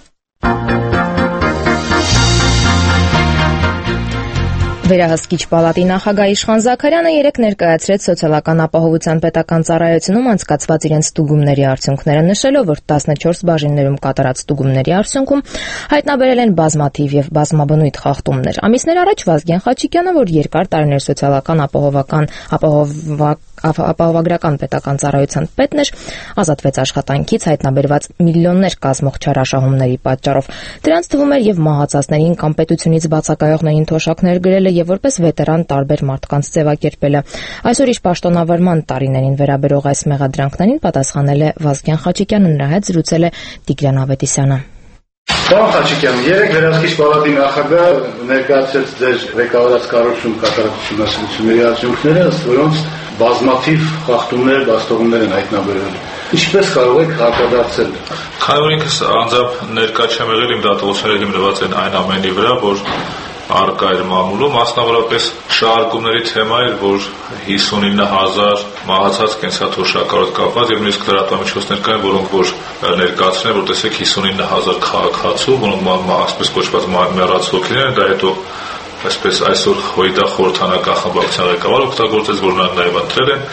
Վերահսկիչ պալատի նախագահ Իշխան Զաքարյանը երեկ ներկայացրեց Սոցիալական ապահովության պետական ծառայությունում անցկացված իրենց ստուգումների արդյունքները, նշելով, որ 14 բաժիններում կատարած ստուգումների արդյունքում հայտնաբերել են բազմաթիվ եւ բազմաբնույթ խախտումներ։ Ամիսներ առաջ Վազգեն Խաչիկյանը, որ երկար տարիներ Սոցիալական ապահովագրական պետական ծառայության պետն էր, ազատվեց աշխատանքից հայտնաբերված միլիոններ կազմող չարաշահումների պատճառով։ Դրանց թվում էր եւ մահացածներին կամ պետությունից բացակայողներին թոշակներ գրելը եւ որպես վետերան տարբեր մարդկանց ձևակերպելը։ Այսօր իր պաշտոնավարման տարիներին վերաբերող այս մեղադրանքներին պատասխանել է Վազգեն Խաչիկյանը, նրա հետ զրուցել է Տիգրան Ավետիսյանը։ Պարոն Խաչիկյան, երեկ Վերահսկիչ պալատի նախագահ ներկայացրեց ձեր ղեկավարած կառույցում կատարած ուսումնասիրությունների արդյունքները, ըստ որոնց բազմաթիվ խախտումներ, բաստողումներ են հայտնաբերվել։ Ինչպես կարող եք հակադարձել։ Քանի որ ինքս անձամբ ներկա չեմ եղել, իմ դատողությունները հիմնված են այն ամենի վրա, որ առկա էր մամուլում, մասնավորապես շահարկումների թեմա էր, որ 59,000 մահացած կենսաթոշակառոտ կապված եւ նույնիսկ լրատվամիջոցներ կային, որոնք որ ներկայացրել, որ տեսեք 59,000 քաղաքացու, որոնք այսպես կոչված մեռած հոգիներ են, դա հետո այսպես այսօր հույդա խորհրդանական խմբակցության ղեկավարը օգտագործեց, որ նրանք նաև ընտրել են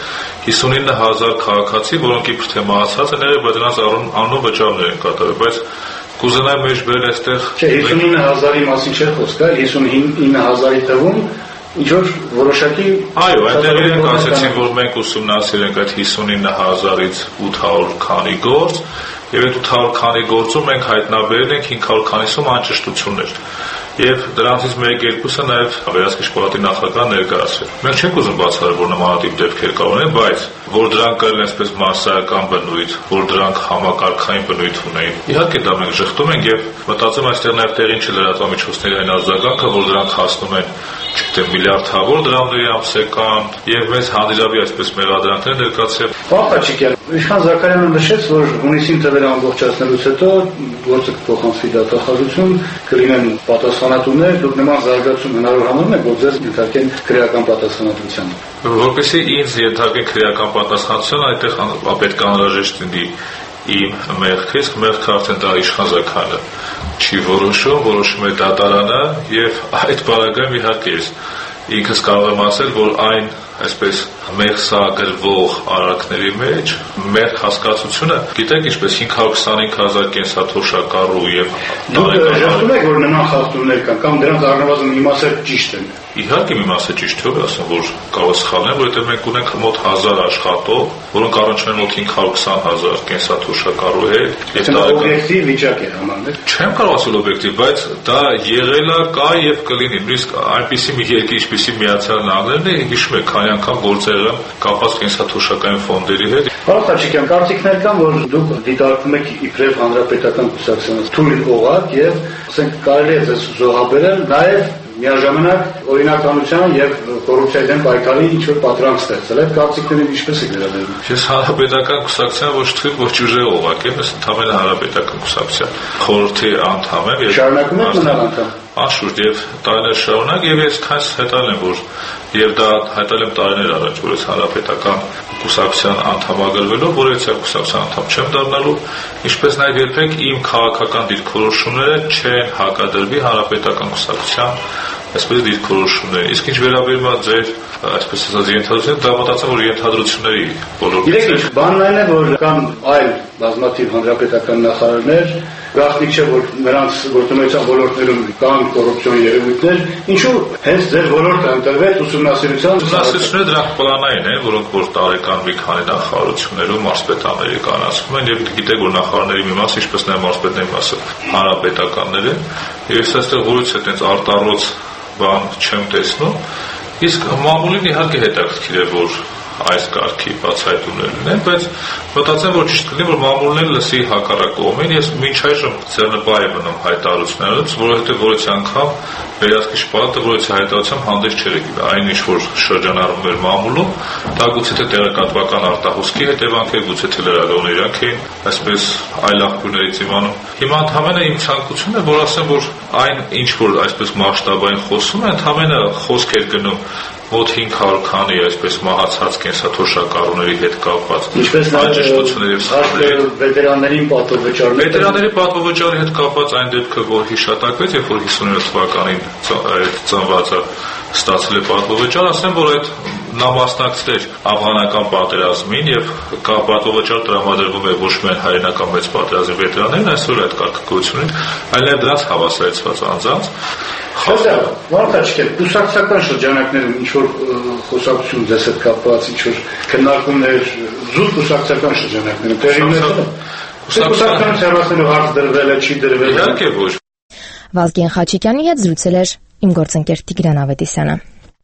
59,000 քաղաքացի, որոնք իբր թե մահացած են եղել, բայց նրանց անունով վճարներ են կատարել, բայց կուզենայի մեջ բերել այստեղ 59,000-ի մասին չէ խոսքը, 59,000-ի թվում ինչ-որ որոշակի այո, այնտեղ իրենք ասեցին, որ մենք ուսումնասիրել ենք այդ 59,000-ից 800 քանի գործ, եւ այդ 800 քանի գործում մենք հայտնաբերել ենք 500 քանիսում անճշտություններ։ Եվ դրանցից 1-2-ը նաև Վերահսկիչ պալատի նախագահը ներկայացրել։ Մենք չենք ուզում բացառել, որ նմանատիպ դեպքեր կա ունեն, բայց որ դրանք կային այսպես մասսայական բնույթ, որ դրանք համակարգային բնույթ ունեին։ Իհարկե դա մենք շղթում ենք եւ մտածում այստեղ նաև տեղին չի լրատվամիջոցների այն արձագանքը, որ դրանք հասնում են չգիտեմ միլիարդավոր դրամների ամսական եւ մեզ հանդիպի այսպես մեղադրանքներ ներկայացրել։ Խաչիկյան, Իշխան Զաքարյանը նշեց, որ հունիսին թվերը ամբողջացնելուց հետո գործը կփոխանցվի դատախազություն, կլինեն պատասխանատուներ, դուք նման զարգացում հնարավոր համարում եք, որ ձեզ ենթարկեն քրեական պատասխանատվության։ Որպեսզի ինձ ենթարկեն քրեական պատասխանատվության, այդտեղ պետք է անհրաժեշտ լինի իմ մեղքը, իսկ մեղքը արդեն դա Իշխան Զաքարյանը չի որոշում է դատարանը եւ այդ բանական իհարկե ինքս կարող եմ ասել, որ այն այսպես մեղսագրվող արարքների մեջ մեր հասկացությունը, գիտեք ինչպես 525,000 կենսաթոշակառու եւ դուք ժխտում եք, որ նման խախտումներ կան կամ դրանց առնվազն մի մասը ճիշտ են։ Իհարկե մի մասը ճիշտ չէ, ասեմ, որ կարող սխալն է, որովհետեւ մենք ունենք մոտ 1000 աշխատող, որոնք առնչվում են մոտ 520,000 կենսաթոշակառու հետ եւ դա օբյեկտիվ վիճակ է համարել։ Չեմ կարող ասել օբյեկտիվ, բայց դա եղել է, կա եւ կլինի։ Նույնիսկ այնպիսի մի երկիր, ինչպիսի Միացյալ Նահանգներն է, հիշում եք, քանի անգամ գործել են կապված կենսաթոշակային ֆոնդերի հետ։ Պարոն Խաչիկյան, կարծիքներ կան, որ դուք դիտարկում եք իբրև հանրապետական կուսակցության թույլ օղակ եւ ասենք կարելի է ձեզ զոհաբերել նաեւ միաժամանակ օրինականության եւ կոռուպցիայի դեմ պայքարի ինչ-որ պատրանք ստեղծել։ Այդ կարծիքներին ինչպես եք վերաբերվում։ Ես հանրապետական կուսակցության ոչ թույլ ոչ ուժեղ օղակ եմ, ես ընդհանրապես հանրապետական կուսակցության խորհրդի անդամ եմ եւ շարունակում եք մնալ անդամ։ Անշուշտ եւ տարիներ շարունակ եւ ես քանս հետալեմ, որ եւ դա հայտարարել եմ տարիներ առաջ, որ ես հանրապետական կուսակցության անդամագրվելով, որևէ կուսակցության անդամ չեմ դառնալու, ինչպես նաև երբեք իմ քաղաքական դիրքորոշումները չեն հակադրվի հանրապետական կուսակցության այսպես դիրքորոշումներ։ Իսկ ինչ վերաբերում է ձեր այսպես ասած ենթադրություններին, դա մտածեմ, որ ենթադրությունների բոլոր։ Գիտեք, բանն այն է, որ կան այլ բազմաթիվ հանրապետական նախարարներ, գաղտնիք չէ, որ նրանց գործունեության ոլորտներում կան կոռուպցիոն երևույթներ, ինչու հենց ձեր ոլորտը ընտրվեց ուսումնասիրության։ Ուսումնասիրությունները դրանք պլանային են, որոնք որ տարեկան մի քանի նախարարություններում մարզպետանների կանացվում են, եւ գիտեք, որ նախարարների մի մասը, ինչպես նաև մարզպետների մասը հանրապետականներ են, եւ ես այստեղ որից է տենց արտառոց բան չեմ տեսնում, իսկ մամուլին իհարկե հետաքրքիր է, որ այս կարգի բացահայտումներ լինեն, բայց մտածեմ, որ ճիշտ կլինի, որ մամուլն էլ լսի հակառակ կողմին։ Ես մինչ այժմ ձեռնպահ եմ մնում հայտարարություններից, որովհետև որոշ անգամ վերահսկիչ պալատը որոշ հայտարարությամբ հանդես չէր եկել։ Այն ինչ որ շրջանառվում էր մամուլում, դա գուցե թե տեղեկատվական արտահոսքի հետևանք է, գուցե թե լրագրողները իրանք էին այսպես այլ աղբյուրներից իմանում։ Հիմա ընդհանրապես իմ ցանկությունն է, որ ասեմ, որ այն ինչ որ այսպես մասշտաբային խոսում է, ընդհանրապես խոսք էր գնում մոտ 500 քանի այսպես մահացած կենսաթոշակառուների հետ կապված անճշտությունների եւ սխալների վետերաններին պատվովճարների վետերանների պատվովճարի հետ կապված այն դեպքը, որ հիշատակվեց, երբ որ 57 թվականին ծնվածը ստացել է պատվովճար, ասեմ, որ այդ նա մասնակցել աֆղանական պատերազմին եւ պատվովճար տրամադրվում է ոչ միայն հայրենական մեծ պատերազմի վետերաններին, այսօր այդ կարգավորություններին, այլ նաեւ դրանց հավասարեցված անձանց։ Վարդաչկել, կուսակցական շրջանակներում ինչ-որ խոսակցություն ձեզ հետ կապված, ինչ-որ քննարկումներ, զուտ կուսակցական շրջանակներում տեղի ունեցել են։ Կուսակցականից հեռացնելու հարց դրվել է, չի դրվել։ Իհարկե ոչ։ Վազգեն Խաչիկյանի հետ զրուցել էր իմ գործընկեր Տիգրան Ավետիսյանը։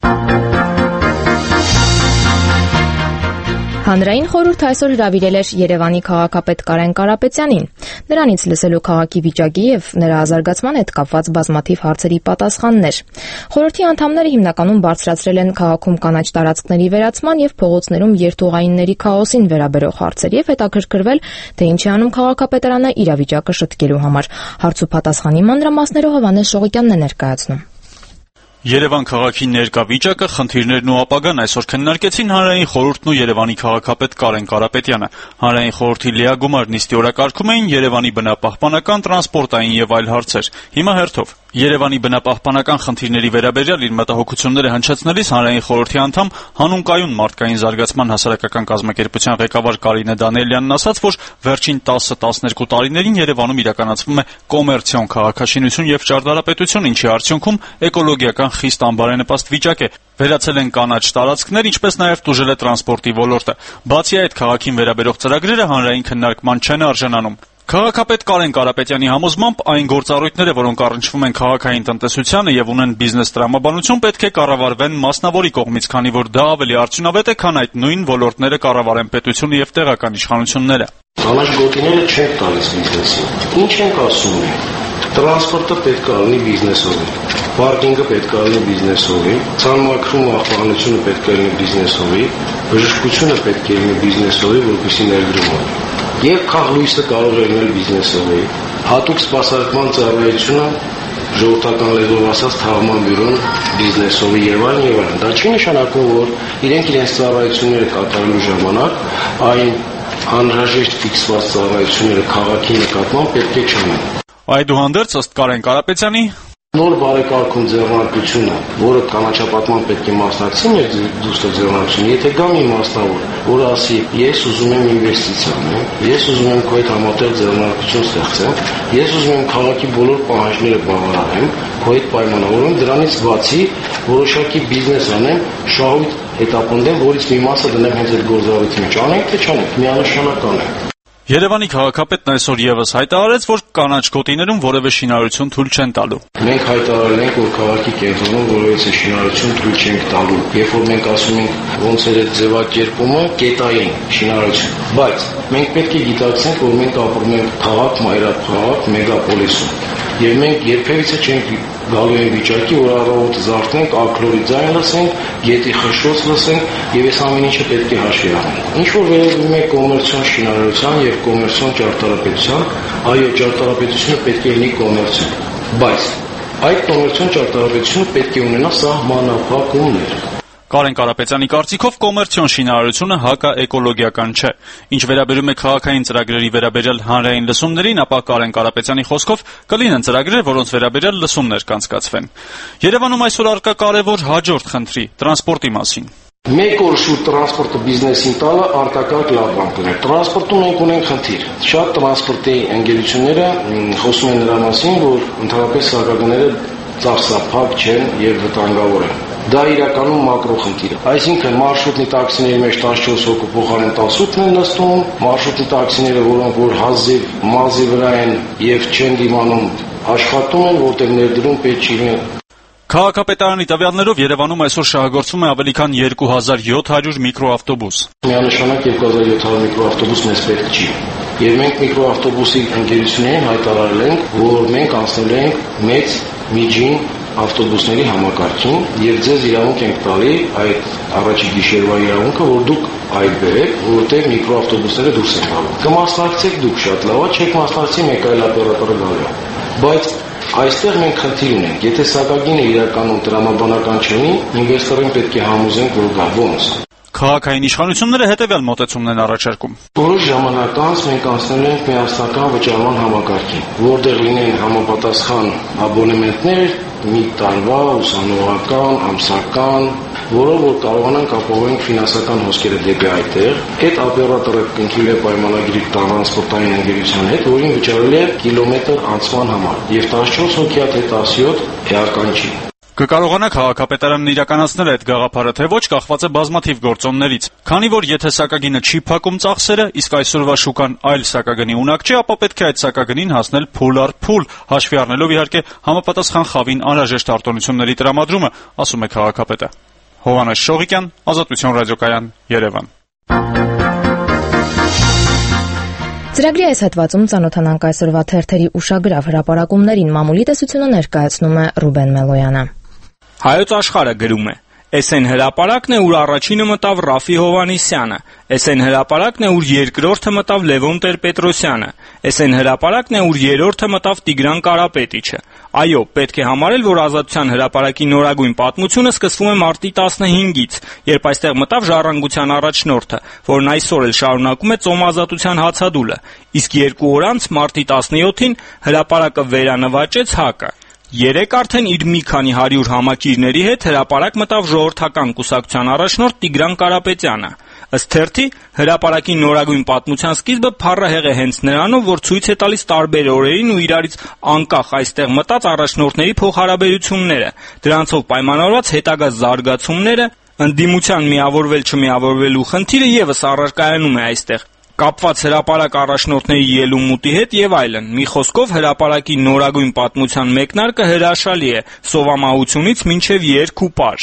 Հանրային խորհուրդը այսօր հրավիրել էր Երևանի քաղաքապետ Կարեն Կարապետյանին։ Նրանից լսելու քաղաքի վիճակի եւ նրա զարգացման հետ կապված բազմաթիվ հարցերի պատասխաններ։ Խորհրդի անդամները հիմնականում բարձրացրել են քաղաքում կանաչ տարածքների վերացման եւ փողոցներում երթուղայինների քաոսին վերաբերող հարցեր եւ հետաքրքրվել, թե ինչ է անում քաղաքապետարանը իրավիճակը շտկելու համար։ Հարց ու պատասխանի մանրամասներով Հովհաննես Շողիկյանն է ներկայացնում։ Երևան քաղաքի ներկա վիճակը, խնդիրներն ու ապագան այսօր քննարկեցին Հանրային խորհուրդն ու Երևանի քաղաքապետ Կարեն Կարապետյանը։ Հանրային խորհրդի լիագումար նիստի օրակարգում էին Երևանի բնապահպանական, տրանսպորտային եւ այլ հարցեր։ Հիմա հերթով Երևանի բնապահպանական խնդիրների վերաբերյալ իր մտահոգությունները հնչեցնելիս Հանրային խորհրդի անդամ հանուն կայուն մարդկային զարգացման հասարակական կազմակերպության ղեկավար Կարինե Դանիելյանն ասաց, որ վերջին 10-12 տարիներին Երևանում իրականացվում է կոմերցիոն քաղաքաշինություն եւ ճարտարապետություն, ինչի արդյունքում էկոլոգիական խիստ անբարենպաստ վիճակ է։ Վերացել են կանաչ տարածքներ, ինչպես նաև տուժել է տրանսպորտի ոլորտը։ Բացի այդ, քաղաքին վերաբերող ծրագրերը հանրային քննարկման չեն արժանանում։ Քաղաքապետ Կարեն Կարապետյանի համոզմամբ այն գործառույթները, որոնք առնչվում են քաղաքային տնտեսությանը եւ ունեն բիզնես տրամաբանություն, պետք է կառավարվեն մասնավորի կողմից, քանի որ դա ավելի արդյունավետ է, քան այդ նույն ոլորտները կառավարեն պետությունը եւ տեղական իշխանությունները։ Կանաչ գոտիները չեն տալիս բիզնեսին։ Ինչ ենք ասում։ Տրանսպորտը պետք է լինի բիզնեսովի, պարկինգը պետք է լինի բիզնեսովի, ցանմաքրումը ախտանությունը պետք է լինի բիզնեսովի, բժշկությունը պետք է լինի բիզնեսովի, որպեսզի ներդրում լինի։ Եվ քաղլույսը կարող է լինել բիզնեսովի, հատուկ սպասարկման ծառայությունը, ժողովրդական լեզվով ասած թաղման բյուրոն բիզնեսովի եւ այլն։ Դա չի նշանակում, որ իրենք իրենց ծառայությունները կատարելու ժամանակ այն անհրաժեշտ ֆիքսված ծառայությունները քաղաքի նկատմամբ պետք է չանեն։ Այդուհանդերձ, ըստ Կարեն Կարապետյանի, նոր բարեկարգում ձեռնարկությունը, որը կանաչապատման պետք է մասնակցի մեր դուստր ձեռնարկությունը, եթե գա մի մասնավոր, որը ասի, ես ուզում եմ ինվեստիցիա անեմ, ես ուզում եմ քո հետ համատեղ ձեռնարկություն ստեղծեմ, ես ուզում եմ քաղաքի բոլոր պահանջները բավարարեմ, քո հետ պայմանավորեմ, դրանից բացի որոշակի բիզնես անեմ, շահույթ հետապնդեմ, որից մի մասը դնեմ հենց այդ գործառույթի մեջ, անենք թե չանենք, միանշանական է։ Երևանի քաղաքապետն այսօր եւս հայտարարեց, որ կանաչ գոտիներում որևէ շինարարություն թույլ չեն տալու։ Մենք հայտարարել ենք, որ քաղաքի կենտրոնում որևէ շինարարություն թույլ չենք տալու։ Երբ որ մենք ասում ենք ոնց է այդ ձևակերպումը, կետային շինարարություն, բայց մենք պետք է գիտակցենք, որ մենք ապրում ենք քաղաք, մայրաքաղաք, մեգապոլիսում։ Եվ մենք երբևիցե չենք գալու այն վիճակի, որ առավոտը զարթնենք, ակլորի ձայն լսենք, գետի խշշոց լսենք եւ այս ամեն ինչը պետք է հաշվի առնենք։ Ինչ որ վերաբերում է կոմերցիոն շինարարության եւ կոմերցիոն ճարտարապետության, այո, ճարտարապետությունը պետք է լինի կոմերցիոն, բայց այդ կոմերցիոն ճարտարապետությունը պետք է ունենա սահմանափակումներ։ Կարեն Կարապետյանի կարծիքով կոմերցիոն շինարարությունը հակաէկոլոգիական չէ։ Ինչ վերաբերում է քաղաքային ծրագրերի վերաբերյալ հանրային լսումներին, ապա Կարեն Կարապետյանի խոսքով կլինեն ծրագրեր, որոնց վերաբերյալ լսումներ կանցկացվեն։ Երևանում այսօր առկա կարևոր հաջորդ խնդրի՝ տրանսպորտի մասին։ Մեկ օր շուտ տրանսպորտը բիզնեսին տալը արտակարգ լավ բան կներ։ Տրանսպորտում մենք ունենք խնդիր։ Շատ տրանսպորտի ընկերությունները խոսում են նրա մասին, որ ընդհանրապես սակագները ծախսափակ չեն եւ վտանգավոր են։ Դա իրականում մակրո խնդիր է։ Այսինքն մարշրուտի տաքսիների մեջ 14 հոգու փոխարեն 18-ն են նստում, մարշրուտի տաքսիները, որոնք որ հազիվ մազի վրա են եւ չեն դիմանում, աշխատում են, որտեղ ներդրում պետք չի։ Քաղաքապետարանի տվյալներով Երևանում այսօր շահագործվում է ավելի քան 2700 միկրոավտոբուս։ Միանշանակ 2700 միկրոավտոբուս մեզ պետք չի։ Եվ մենք միկրոավտոբուսի ընկերություններին հայտարարել ենք, որ մենք անցնել ենք մեծ միջին ավտոբուսների համակարգին եւ ձեզ իրավունք ենք տալի այդ առաջի գիշերվա իրավունքը, որ դուք այդ բերեք, որտեղ միկրոավտոբուսները դուրս են գալու։ Կմասնակցեք դուք, շատ լավ է, չեք մասնակցի, մեկ այլ օպերատորը գալու է։ Բայց այստեղ մենք խնդիր ունենք, եթե սակագինը իրականում տրամաբանական չունի, ինվեստորին պետք է համոզենք, որ գա ոնց։ Քաղաքային իշխանությունները հետևյալ մոտեցումն են առաջարկում։ Որոշ ժամանակ անց մենք անցնել ենք միասնական վճարման համակարգին, որտեղ լինեն համապատասխան աբոնեմենտներ, մի տարվա, ուսանողական, ամսական, որով որ կարողանանք ապահովել ֆինանսական հոսքերը դեպի այդտեղ։ Այդ օպերատորը կնքել է պայմանագրի տրանսպորտային ընկերության հետ, որին վճարել է կիլոմետր անցման համար, եւ 14 հոգյա թե 17 էական չի։ Կկարողանա քաղաքապետարանն իրականացնել այդ գաղափարը, թե ոչ, կախված է բազմաթիվ գործոններից։ Քանի որ եթե սակագինը չի փակում ծախսերը, իսկ այսօրվա շուկան այլ սակագնի ունակ չէ, ապա պետք է այդ սակագնին հասնել փուլ առ փուլ, հաշվի առնելով իհարկե համապատասխան խավին անհրաժեշտ արտոնությունների տրամադրումը, ասում է քաղաքապետը։ Հովհաննես Շողիկյան, Ազատություն ռադիոկայան, Երևան։ Ծրագրի այս հատվածում ծանոթանանք այսօրվա թերթերի ուշագրավ հրապարակումներին, մամուլի տեսությունը ներկայացնում է Ռուբեն Մելոյանը։ Հայոց աշխարհը գրում է. Էս այն հրապարակն է, ուր առաջինը մտավ Ռաֆի Հովհաննիսյանը, էս այն հրապարակն է, ուր երկրորդը մտավ Լևոն Տեր-Պետրոսյանը, էս այն հրապարակն է, ուր երրորդը մտավ Տիգրան Կարապետիչը։ Այո, պետք է համարել, որ Ազատության հրապարակի նորագույն պատմությունը սկսվում է մարտի 15-ից, երբ այստեղ մտավ Ժառանգության առաջնորդը, որն այսօր էլ շարունակում է Ծոմ ազատության հացադուլը, իսկ 2 օր անց մարտի 17-ին հրապարակը վերանվաճեց ՀԱԿ-ը։ Երեկ արդեն իր մի քանի 100 համակիրների հետ հրապարակ մտավ ժողովրդական կուսակցության առաջնորդ Տիգրան Կարապետյանը։ Ըստ թերթի, հրապարակի նորագույն պատմության սկիզբը փառահեղ է հենց նրանով, որ ցույց է տալիս տարբեր օրերին ու իրարից անկախ այստեղ մտած առաջնորդների փոխհարաբերությունները, դրանցով պայմանավորված հետագա զարգացումները, ընդդիմության միավորվել-չմիավորվելու խնդիրը եւս առարկայանում է այստեղ։ Կապված հրապարակ առաջնորդների ելումուտի հետ եւ այլն։ Մի խոսքով հրապարակի նորագույն պատմության մեկնարկը հրաշալի է՝ սովամահությունից մինչեւ երգ ու պար։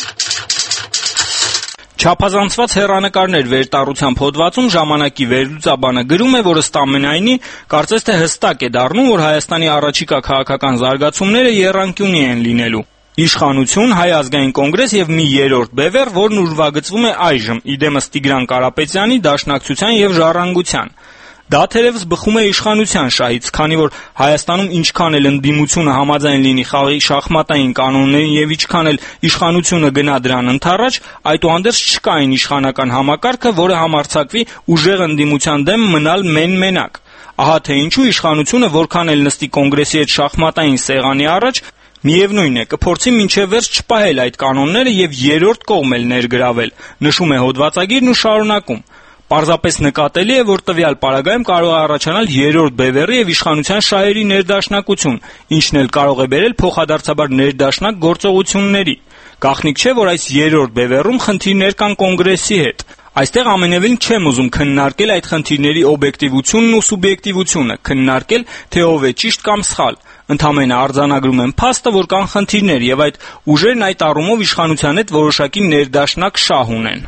Չափազանցված հեռանկարներ վերտառությամբ հոդվածում ժամանակի վերլուծաբանը գրում է, որ ըստ ամենայնի կարծես թե հստակ է դառնում, որ Հայաստանի առաջիկա քաղաքական զարգացումները եռանկյունի են լինելու։ Իշխանություն, Հայ ազգային կոնգրես եւ մի երրորդ բևեռ, որն ուրվագծվում է այժմ իդեմս Տիգրան Կարապետյանի, Դաշնակցության եւ Ժառանգության։ Դա թերևս բխում է իշխանության շահից, քանի որ Հայաստանում ինչքան էլ ընդդիմությունը համաձայն լինի խաղի շախմատային կանոններին եւ ինչքան էլ իշխանությունը գնա դրան ընդառաջ, այդուհանդերձ չկա այն իշխանական համակարգը, որը համարձակվի ուժեղ ընդդիմության դեմ մնալ մեն-մենակ։ Ահա թե ինչու իշխանությունը որքան էլ նստի կոնգրեսի հետ շախմատային սեղանի առաջ, միևնույն է, կփորձի մինչև վերջ չպահել այդ կանոնները եւ երրորդ կողմ էլ ներգրավել, նշում է հոդվածագիրն ու շարունակում։ Պարզապես նկատելի է, որ տվյալ պարագայում կարող է առաջանալ երրորդ բևեռի եւ իշխանության շահերի ներդաշնակություն, ինչն էլ կարող է բերել փոխադարձաբար ներդաշնակ գործողությունների։ Գաղտնիք չէ, որ այս երրորդ բևեռում խնդիրներ կան կոնգրեսի հետ։ Այստեղ ամենևին չեմ ուզում քննարկել այդ խնդիրների օբյեկտիվությունն ու սուբյեկտիվությունը, քննարկել, թե ով է ճիշտ կամ սխալ։ Ընդամենը արձանագրում եմ փաստը, որ կան խնդիրներ եւ այդ ուժերն այդ առումով իշխանության հետ որոշակի ներդաշնակ շահ ունեն։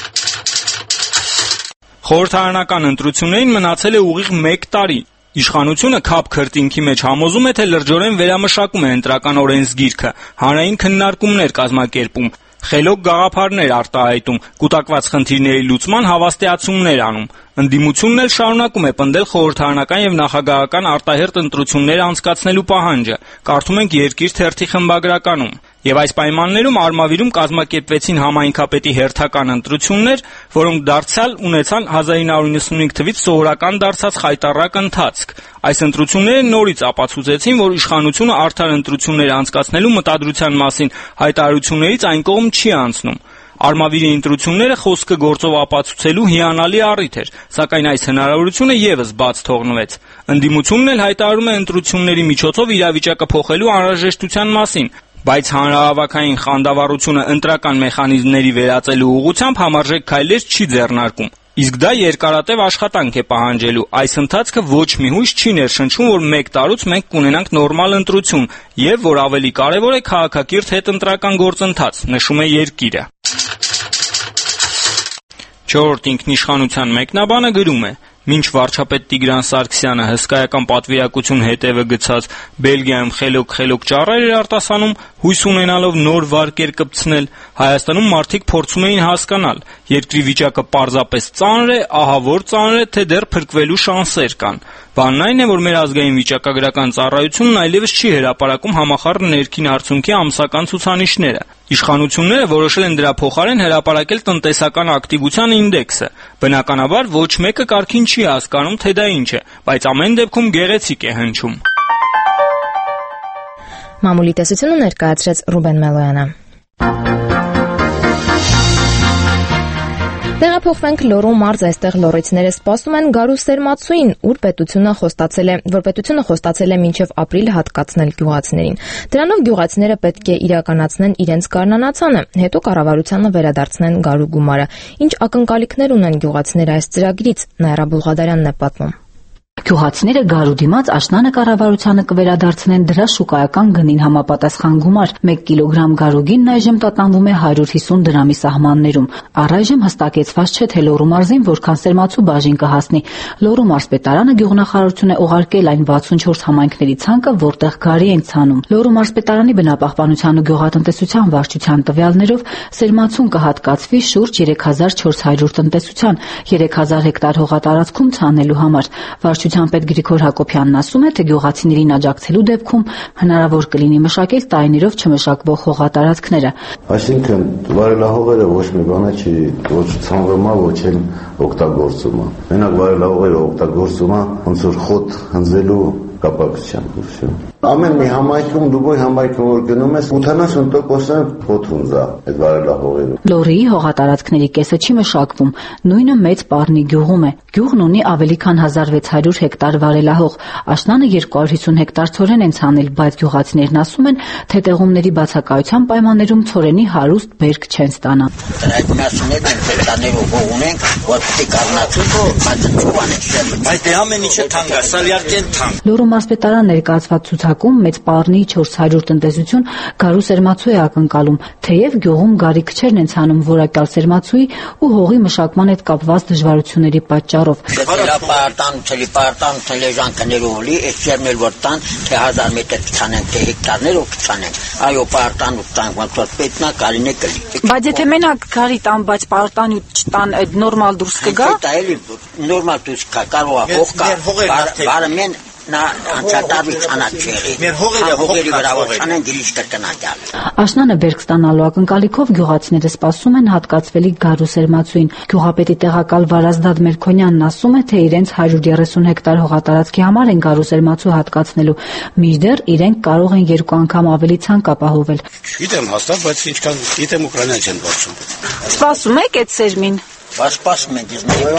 Խորհրդարանական ընտրություններին մնացել է ուղիղ 1 տարի։ Իշխանությունը քապ քրտինքի մեջ համոզում է, թե լրջորեն վերամշակում է ընտրական օրենսգիրքը, հանրային քննարկումներ կազմակերպում, խելոք գաղափարներ արտահայտում, կուտակված խնդիրների լուծման հավաստիացումներ անում։ Ընդդիմությունն էլ շարունակում է պնդել խորհրդարանական եւ նախագահական արտահերթ ընտրություններ անցկացնելու պահանջը։ Կարդում ենք Երկիր թերթի խմբագրականում։ Եվ այս պայմաններում Արմավիրում կազմակերպվեցին համայնքապետի հերթական ընտրություններ, որոնք դարձյալ ունեցան 1995 թվից սովորական դարձած խայտառակ ընթացք։ Այս ընտրությունները նորից ապացուցեցին, որ իշխանությունը արդար ընտրություններ անցկացնելու մտադրության մասին հայտարարություններից այն կողմ չի անցնում։ Արմավիրի ընտրությունները խոսքը գործով ապացուցելու հիանալի առիթ էր, սակայն այս հնարավորությունը եւս բաց թողնվեց։ Ընդդիմությունն էլ հայտարարում է ընտրությունների միջոցով իրավիճակը փոխելու անհրաժեշտության մասին, բայց հանրահավաքային խանդավառությունը ընտրական մեխանիզմների վերածելու ուղղությամբ համարժեք քայլեր չի ձեռնարկում։ Իսկ դա երկարատև աշխատանք է պահանջելու։ Այս ընթացքը ոչ մի հույս չի ներշնչում, որ 1 տարուց մենք կունենանք նորմալ ընտրություն, եւ որ ավելի կարեւոր է քաղաքակիրթ հետընտրական գործընթաց, նշում է Երկիրը։ 4-րդ ինքնիշխանության մեկնաբանը գրում է. Մինչ վարչապետ Տիգրան Սարգսյանը հսկայական պատվիրակություն հետևը գցած Բելգիայում խելոք ճառեր էր արտասանում, հույս ունենալով նոր վարկեր կպցնել, Հայաստանում մարդիկ փորձում էին հասկանալ, երկրի վիճակը պարզապես ծանր է, ահավոր ծանր է, թե դեռ փրկվելու շանսեր կան։ Բանն այն է, որ մեր ազգային վիճակագրական ծառայությունն այլևս չի հրապարակում համախառն ներքին արդյունքի ամսական ցուցանիշները։ Իշխանությունները որոշել են դրա փոխարեն հրապարակել տնտեսական ակտիվության ինդեքսը։ Բնականաբար ոչ մեկը կարգին չի հասկանում, թե դա ինչ է, բայց ամեն դեպքում գեղեցիկ է հնչում։ Մամուլի տեսությունը ներկայացրեց Ռուբեն Մելոյանը։ Տեղափոխվենք Լոռու մարզ, այստեղ լոռիցները սպասում են գարու սերմացուին, որ պետությունը խոստացել է մինչև ապրիլ հատկացնել գյուղացիներին։ Դրանով գյուղացիները պետք է իրականացնեն իրենց գարնանացանը, հետո կառավարությանը վերադարձնեն գարու գումարը։ Ինչ ակնկալիքներ ունեն գյուղացիները այս ծրագրից, Նաիրա Բուլղադարյանն է պատմում։ Գյուղացիները գարու դիմաց աշնանը կառավարությանը կվերադարձնեն դրա շուկայական գնին համապատասխան գումար։ 1 կիլոգրամ գարուգինն այժմ տատանվում է 150 դրամի սահմաններում։ Առայժմ հստակեցված չէ, թե Լոռու մարզին որքան սերմացու բաժին կհասնի։ Լոռու մարզպետարանը գյուղնախարարություն է ուղարկել այն 64 համայնքների ցանկը, որտեղ գարի են ցանում։ Լոռու մարզպետարանի բնապահպանության ու գյուղատնտեսության վարչության տվյալներով սերմացուն կհատկացվի շուրջ 3400 տնտեսության, 3000 հեկտար հողատարածքում ցանելու համար։ Վարչության պետ Գրիգոր Հակոբյանն ասում է, թե գյուղացիներին աջակցելու դեպքում հնարավոր կլինի մշակել տարիներով չմշակվող հողատարածքները։ Այսինքն վարելահողերը ոչ մի բան չի, ոչ ցանվումա, ոչ էլ օգտագործումա։ Մենակ վարելահողերը օգտագործումա ոնց որ խոտ հնձելու կապակցությամբ։ Ամեն մի համայնքում դուբոյ համայնքում որ գնում ես 80%-ը փոթունձ է այդ վարելահողերում։ Լոռիի հողատարածքների կեսը չի մշակվում, նույնը մեծ Պառնի գյուղում է։ Գյուղն ունի ավելի քան 1600 հեկտար վարելահող։ Աշնանը 250 հեկտար ցորեն են ցանել, բայց գյուղացիներն ասում են, թե տեղումների բացակայության պայմաններում ցորենի հարուստ բերք չեն ստանա։ Լոռու մարզպետարան ներկայացված ցուցակում մեծ Պառնի 400 տնտեսություն գարու սերմացու է ակնկալում, թեև գյուղում գարի քչերն են ցանում որակյալ սերմացուի ու հողի մշակման հետ կապված դժվարությունների պատճառով։ Բայց եթե մենակ գարի տան, բայց պարտան ու չտան, այդ նորմալ դուրս կգա։ Նորմալ դուրս կա, կարող է հող կա, բարմեն նա անցատավի ցանաչերի։ Մեր հողերի վրա ոչանեն դիլիշ կրկնակալ։ Աշնանը բերք ստանալու ակնկալիքով գյուղացիները սպասում են հատկացվելի գարու սերմացուին։ Գյուղապետի տեղակալ Վարազդատ Մերքոնյանն ասում է, թե իրենց 130 հեկտար հողատարածքի համար են գարու սերմացու հատկացնելու, մինչդեռ իրենք կարող են 2 անգամ ավելի ցանկ ապահովել։ Գիտեմ հաստատ, բայց ինչքան գիտեմ Ուկրաինա չեն բացում։ Սպասում եք այդ սերմին։ Սպասում ենք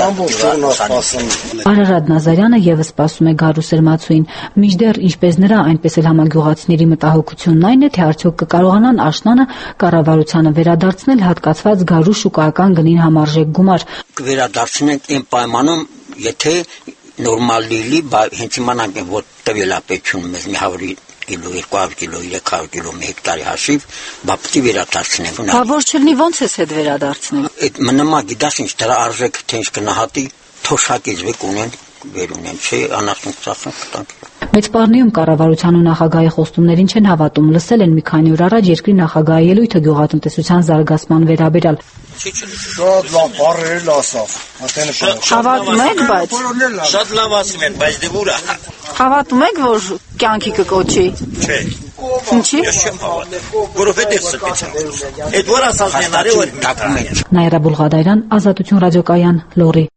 Արարատ Նազարյանը եւս սպասում է գարու սերմացուին, մինչդեռ ինչպես նրա, այնպես էլ համագյուղացիների մտահոգությունն այն է, թե արդյոք կկարողանան աշնանը կառավարությանը վերադարձնել հատկացված գարու շուկայական գնին համարժեք գումար։ Կվերադարձնենք այն պայմանում, եթե նորմալ լինի, հենց իմանանք, որ տվել է պետությունը մեզ մի 100 կիլո, 200 կիլո, 300 կիլո մի հեկտարի հաշիվ, բապտի վերադարձնենք։ Բա որ չլինի ոնց ես հետ վերադարձնենք։ Այդ մնամա գիտես ինչ դրա արժեքը թե ինչ կնահատի, թոշակից վեք ունեն վեր ունեն, չէ, անասուն ծախսեն կտանք։ Մեծպառնիում կառավարության ու նախագահի խոստումներին չեն հավատում, լսել են մի քանի օր առաջ երկրի նախագահի ելույթը գյուղատնտեսության զարգացման վերաբերյալ։ Շատ լավ բառեր ասավ։ Հավատում եք, բայց շատ լավ ասում են, բայց դե ուրա։ Հավատում եք, որ կյանքի կկոչի։ Չէ։ Ինչի՞։ Ես չեմ հավատում, որովհետև սպեցիալ։ Այդ որ ասածն արի որ տակում են։ Նաիրա Բուլղադարյան, Ազատություն ռադիոկայան, Լոռի։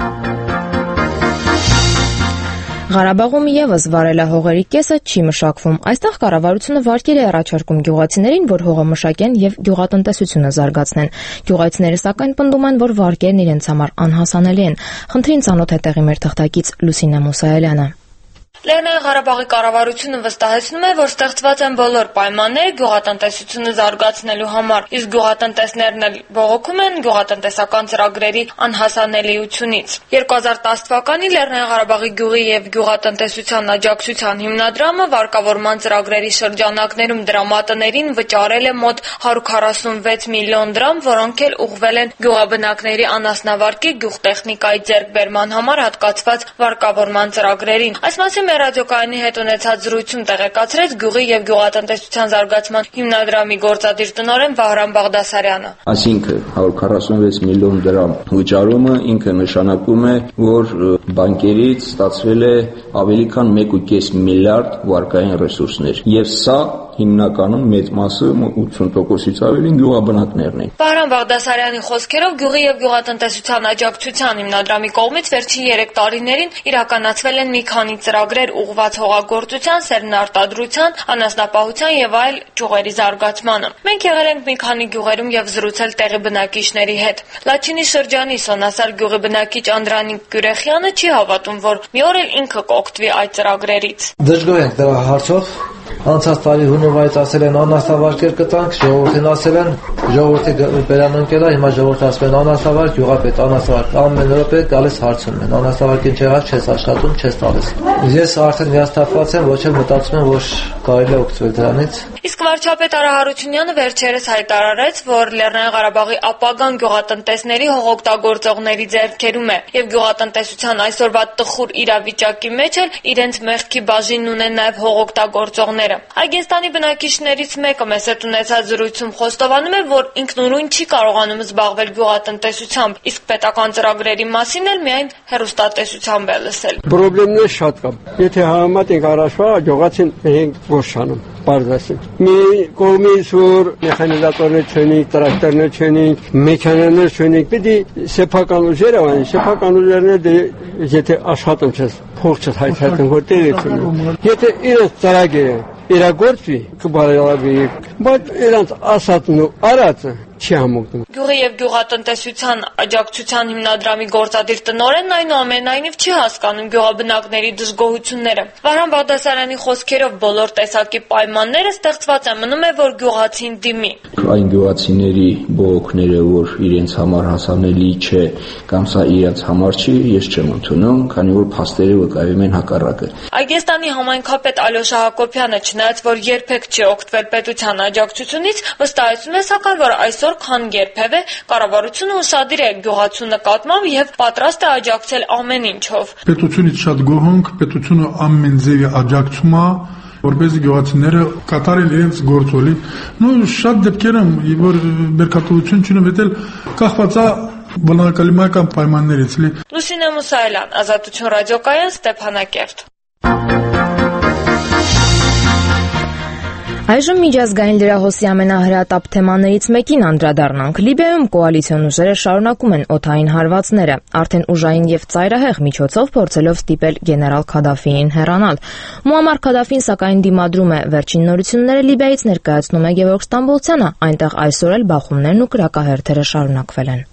Ղարաբաղում եւս վարելահողերի կեսը չի մշակվում։ Այստեղ կառավարությունը վարկեր է առաջարկում գյուղացիներին, որ հողը մշակեն եւ գյուղատնտեսությունը զարգացնեն։ Գյուղացիները սակայն պնդում են, որ վարկերն իրենց համար անհասանելի են։ Խնդրին ծանոթ է տեղի մեր թղթակից Լուսինե Մուսայելյանը։ Լեռնային Ղարաբաղի կառավարությունը վստահեցնում է, որ ստեղծված են բոլոր պայմանները գյուղատնտեսությունը զարգացնելու համար, իսկ գյուղատնտեսներն էլ բողոքում են գյուղատնտեսական ծրագրերի անհասանելիությունից։ 2010 թվականի Լեռնային Ղարաբաղի գյուղի եւ գյուղատնտեսության աջակցության հիմնադրամը վարկավորման ծրագրերի շրջանակներում դրամատներին վճարել է մոտ 146 միլիոն դրամ, որոնք էլ ուղղվել են գյուղաբնակների անասնավարկի գյուղտեխնիկայի ձեռքբերման համար հատկացված վարկավորման ծրագրերին։ Այս մասին ռադիոկայանի հետ ունեցած զրույցում տեղեկացրեց գյուղի եւ գյուղատնտեսության զարգացման հիմնադրամի գործադիր տնօրեն Վահրամ Բաղդասարյանը։ Այսինքն 146 միլիոն դրամ վճարումը ինքը նշանակում է, որ բանկերից ստացվել է ավելի քան 1.5 միլիարդ վարկային ռեսուրսներ, եւ սա հիմնականում մեծ մասը 80%-ից ավելին գյուղաբնակներն են։ Վահրամ Բաղդասարյանի խոսքերով գյուղի եւ գյուղատնտեսության աջակցության հիմնադրամի կողմից վերջին 3 տարիներին իրականացվել են մի քանի ծրագրեր ուղղված հողագործության, սերմնարտադրության, անասնապահության եւ այլ ճյուղերի զարգացմանը։ Մենք եղել ենք մի քանի գյուղերում եւ զրուցել տեղի բնակիչների հետ։ Լաչինի շրջանի Սոնասար գյուղի բնակիչ Անդրանիկ Գյուրեխյանը չի հավատում, որ մի օր էլ ինքը կօգտվի այդ ծրագրերից։ Դժգոհ ենք դրա հարցով։ Անցած տարի հունվարից ասել են անասնավարկեր կտանք, ժողովրդին ասել են, ժողովրդի վերանունկել է, հիմա ժողովուրդը ասում են անասնավարկ, գյուղապետ, անասնավարկ, ամեն րոպե գալիս հարցնում են, անասնավարկին չեղած չես աշխատում, չես տալիս։ Ես արդեն հիասթափված եմ, ոչ էլ մտածում եմ, որ կարելի է օգտվել դրանից։ Իսկ վարչապետ Արա Հարությունյանը վերջերս հայտարարեց, որ Լեռնային Ղարաբաղի ապագան գյուղատնտեսների հողօգտագործողների ձեռքերում է, եւ գյուղատնտեսության այսօրվա տխուր իրավիճակի մեջ էլ իրենց մեղքի բաժինն ունեն նաեւ հողօգտագործողները։ Այգեստանի բնակիչներից մեկը մեզ հետ ունեցած զրույցում խոստովանում է, որ ինքնուրույն չի կարողանում զբաղվել գյուղատնտեսությամբ, իսկ պետական ծրագրերի մասին էլ միայն հեռուստատեսությամբ է լսել։ Պրոբլեմներ շատ կան։ Եթե համեմատենք առաջվա, գյուղացին մենք գործանում, բարձրացին։ Մի կողմից որ մեխանիզատորներ չունենք, տրակտորներ չունենք, մեքենաներ չունենք, պիտի սեփական ուժեր ավեն, սեփական ուժերները եթե աշխատում չես, փող չհայթայթեն, որտեղ է ցնում։ Եթե իրենց ծրագիրը իրագործվի, կբարելավի, բայց իրանց ասածն ու արածը չի համոզում։ Գյուղի եւ գյուղատնտեսության աջակցության հիմնադրամի գործադիր տնօրենն այնուամենայնիվ չի հասկանում գյուղաբնակների դժգոհությունները։ Վահրամ Բաղդասարյանի խոսքերով բոլոր տեսակի պայմանները ստեղծված են, մնում է, որ գյուղացին դիմի։ Այն գյուղացիների բողոքները, որ իրենց համար հասանելի չէ կամ սա իրենց համար չի, ես չեմ ընդունում, քանի որ փաստերը վկայում են հակառակը։ Այգեստանի համայնքապետ Ալյոշա Հակոբյանը, չնայած որ երբեք չի օգտվել պետության աջակցությունից, վստահեցնում է սակայն, որ այսօր քան երբևէ կառավարությունը ուսադիր է գյուղացու նկատմամբ եւ պատրաստ է աջակցել ամեն ինչով։ Պետությունից շատ գոհ ենք, պետությունը ամեն ձևի աջակցում է, որպեսզի գյուղացիները կատարեն իրենց գործոլին։ Շատ դեպքեր են, որ բերքատվություն չունեն, vetել կախված է բնակալիմական պայմաններից։ Լուսինե Մուսայելյան, Ազատություն ռադիոկայան, Ստեփանակերտ։ Այժմ միջազգային լրահոսի ամենահրատապ թեմաներից մեկին անդրադառնանք։ Լիբիայում կոալիցիոն ուժերը շարունակում են օդային հարվածները, արդեն ուժային եւ ծայրահեղ միջոցով փորձելով ստիպել գեներալ Քադաֆիին հեռանալ։ Մուամար Քադաֆին սակայն դիմադրում է։ Վերջին նորությունները Լիբիայից ներկայացնում է Գևորգ Ստամբոլցյանը, այնտեղ այսօր էլ բախումներն ու կրակահերթերը շարունակվել են։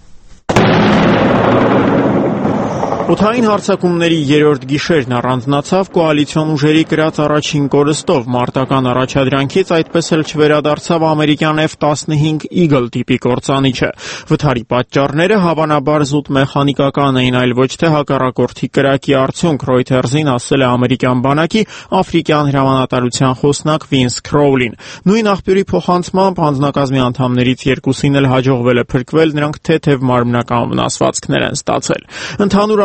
Օդային հարձակումների երրորդ գիշերն առանձնացավ կոալիցիոն ուժերի կրած առաջին կորստով։ Մարտական առաջադրանքից այդպես էլ չվերադարձավ ամերիկյան F-15 Eagle տիպի կործանիչը։ Վթարի պատճառները հավանաբար զուտ մեխանիկական էին, այլ ոչ թե հակառակորդի կրակի արդյունք, Reuters-ին ասել է ամերիկյան բանակի աֆրիկյան հրամանատարության խոսնակ Վինս Քրոուլին։ Նույն աղբյուրի փոխանցմամբ անձնակազմի անդամներից երկուսին էլ հաջողվել է փրկվել, նրանք թեթև մարմնական վնասվածքներ են ստացել։ Ընդհանուր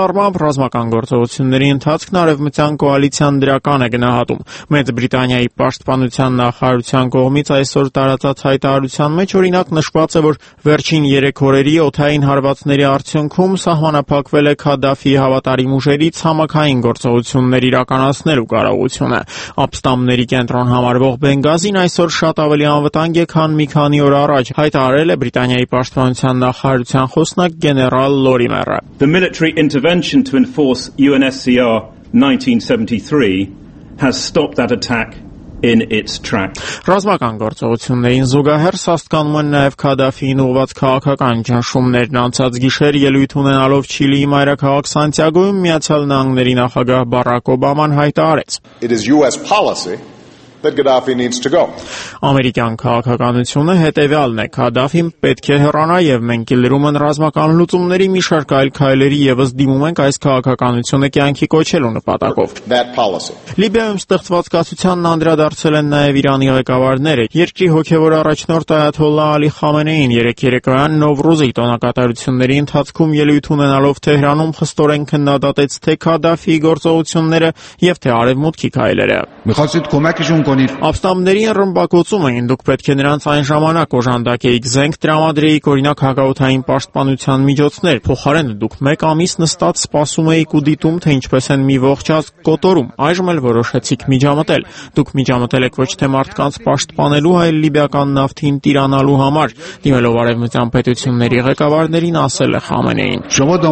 առմամբ ռազմական գործողությունների ընթացքն արևմտյան կոալիցիան դրական է գնահատում։ Մեծ Բրիտանիայի պաշտպանության նախարարության կողմից այսօր տարածած հայտարարության մեջ օրինակ նշված է, որ վերջին 3 օրերի օդային հարվածների արդյունքում սահմանափակվել է Քադաֆիի հավատարիմ ուժերի ցամաքային գործողություններ իրականացնելու կարողությունը։ Ապստամբների կենտրոն համարվող Բենգազին այսօր շատ ավելի անվտանգ է, քան մի քանի օր առաջ, հայտարարել է Բրիտանիայի պաշտպանության նախարարության խոսնակ գեներալ Լորիմերը։ The military intervention to enforce UNSCR 1973 has stopped that attack in its track. Ռազմական գործողություններին զուգահեռ սաստկանում են նաև Քադաֆիին ուղղված քաղաքական ճնշումներն անցած գիշեր ելույթ ունենալով Չիլիի մայրաքաղաք Սանտիագոյում Միացյալ Նահանգների նախագահ Բարակ Օբաման հայտարարեց. It is US policy that Gaddafi needs to go. Ամերիկյան քաղաքականությունը հետևյալն է. Քադաֆին պետք է հեռանա եւ մենք լրում են ռազմական լուծումների մի շարք այլ քայլերի եւս դիմում ենք այս քաղաքականությունը կյանքի կոչելու նպատակով։ That policy. Լիբիայում ստեղծված կացությանն անդրադարձել են նաեւ Իրանի ղեկավարները։ Երկրի հոգեվոր առաջնորդ Այաթոլլահ Ալի Խամենեին երեկոյան Նովրուզի տոնակատարությունների ընթացքում ելույթ ունենալով Թեհրանում խստորեն քննադատեց թե Քադաֆիի գործողությունները եւ թե արևմուտքի քայլերը։ Ապստամբներին ռմբակոծում էին, դուք պետք է նրանց այն ժամանակ օժանդակեիք, զենք տրամադրեիք, օրինակ հակաօդային պաշտպանության միջոցներ, փոխարենը դուք 1 ամիս նստած սպասում էիք ու դիտում, թե ինչպես են մի ողջ ազգ կոտորում, այժմ էլ որոշեցիք միջամտել, դուք միջամտել եք ոչ թե մարդկանց պաշտպանելու, այլ լիբիական նավթին տիրանալու համար, դիմելով արևմտյան պետությունների ղեկավարներին ասել է Խամենեին։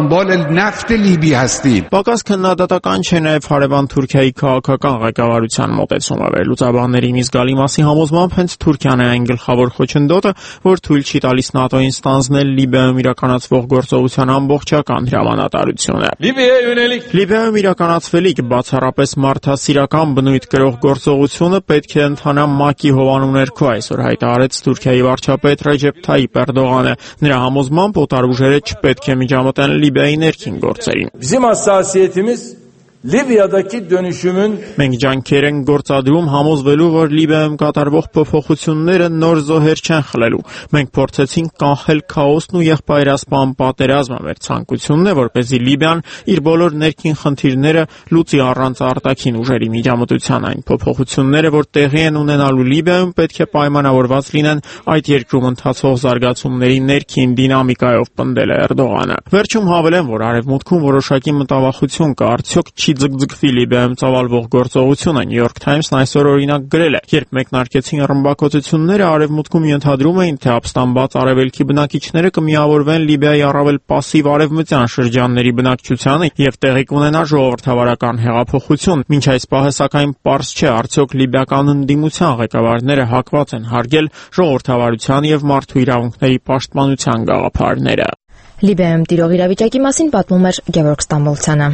Պակաս քննադատական չէ նաև հարևան Թուրքիայի քաղաքական ղեկավարության մոտեցումը։ Լուծաբանների մի զգալի մասի համոզմամբ հենց Թուրքիան է այն գլխավոր խոչընդոտը, որ թույլ չի տալիս ՆԱՏՕ-ին ստանձնել Լիբիայում իրականացվող գործողության ամբողջական հրամանատարությունը։ Լիբիայում իրականացվելիք բացառապես մարդասիրական բնույթ կրող գործողությունը պետք է ընթանա ՄԱԿ-ի հովանու ներքո, այսօր հայտարարեց Թուրքիայի վարչապետ Ռեջեփ Թայիպ Էրդողանը։ Նրա համոզմամբ օտար ուժերը չպետք է միջամտեն Լիբիայի ներքին գործերին։ Լիբիայadaki dönüşümün մենք ջանքեր ենք գործադրում համոզվելու, որ Լիբիայում կատարվող փոփոխությունները նոր զոհեր չեն խլելու։ Մենք փորձեցինք կանխել քաոսն ու եղբայրասպան պատերազմը։ Մեր ցանկությունն է, որպեսզի Լիբիան իր բոլոր ներքին խնդիրները լուծի առանց արտաքին ուժերի միջամտության։ Այն փոփոխությունները, որ տեղի են ունենալու Լիբիայում, պետք է պայմանավորված լինեն այդ երկրում ընթացող զարգացումների ներքին դինամիկայով, պնդել է Էրդողանը։ Վերջում հավելեմ, որ արևմուտքում որոշակի մտավախություն կա, արդյոք չի ձգձգվի Լիբիայում ծավալվող գործողությունը։ New York Times-ն այսօր օրինակ գրել է. երբ մեկնարկեցին ռմբակոծությունները, արևմուտքում ենթադրում էին, թե ապստամբված արևելքի բնակիչները կմիավորվեն Լիբիայի առավել պասիվ արևմտյան շրջանների բնակչությանը եւ տեղի կունենա ժողովրդավարական հեղափոխություն։ Մինչ այս պահը սակայն պարզ չէ, արդյոք լիբիական ընդդիմության ղեկավարները հակված են հարգել ժողովրդավարության եւ մարդու իրավունքների պաշտպանության գաղափարները։ Լիբիայում տիրող իրավիճակի մասին պատմում էր Գևորգ Ստամբոլցյանը։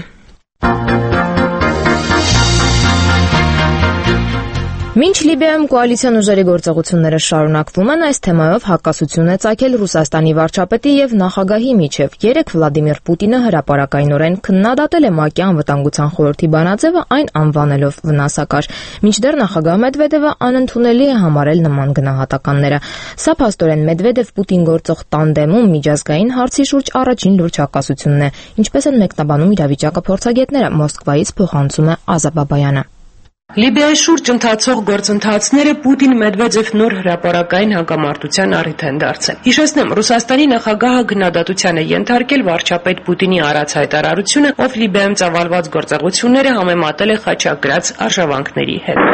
Մինչ Լիբիայում կոալիցիոն ուժերի գործողությունները շարունակվում են, այս թեմայով հակասություն է ծագել Ռուսաստանի վարչապետի եւ նախագահի միջև։ Երեկ Վլադիմիր Պուտինը հրապարակայնորեն քննադատել է ՄԱԿ-ի անվտանգության խորհրդի բանաձևը, այն անվանելով վնասակար։ Մինչդեռ նախագահ Մեդվեդևը անընդունելի է համարել նման գնահատականները։ Սա փաստորեն Մեդվեդև-Պուտին գործող տանդեմում միջազգային հարցի շուրջ առաջին լուրջ հակասությունն է, ինչպես են մեկնաբանում իրավիճակը փորձագետները։ Մոսկվայից փոխանցում է Ազա Բաբայանը։ Լիբիայի շուրջ ընթացող գործընթացները Պուտին-Մեդվեդև նոր հրապարակային հակամարտության առիթ են դարձել։ Հիշեցնեմ, Ռուսաստանի նախագահը քննադատության է ենթարկել վարչապետ Պուտինի արած հայտարարությունը, ով Լիբիայում ծավալված գործողությունները համեմատել է խաչակրաց արժանանքների հետ։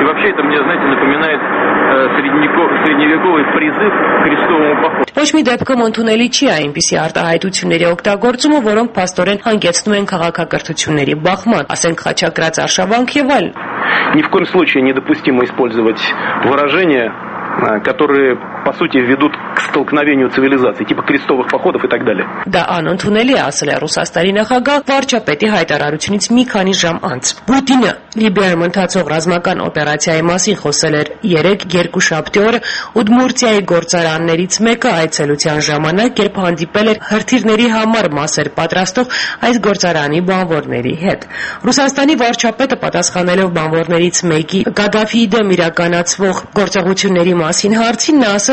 Ոչ մի դեպքում ընդունելի չի այնպիսի արտահայտությունների օգտագործումը, որոնք փաստորեն հանգեցնում են քաղաքակրթությունների բախման, ասենք խաչակրաց արշավանք եւ այլն։ Ни в коем случае недопустимо использовать выражения, которые, по сути, ведут к столкновению цивилизаций, типа крестовых походов и так далее. Դա անընդունելի է, ասել է Ռուսաստանի նախագահ վարչապետի հայտարարությունից մի քանի ժամ անց։ Պուտինը Լիբիայում ընթացող ռազմական օպերացիայի մասին խոսել էր երեկ երկուշաբթի օրը Ուդմուրտիայի գործարաններից մեկը այցելության ժամանակ, երբ հանդիպել էր հրթիռների համար մասեր պատրաստող այս գործարանի բանվորների հետ։ Ռուսաստանի վարչապետը պատասխանելով բանվորներից մեկի Գադաֆիի դեմ իրականացվող գործողությունների մասին հարցին նա ասել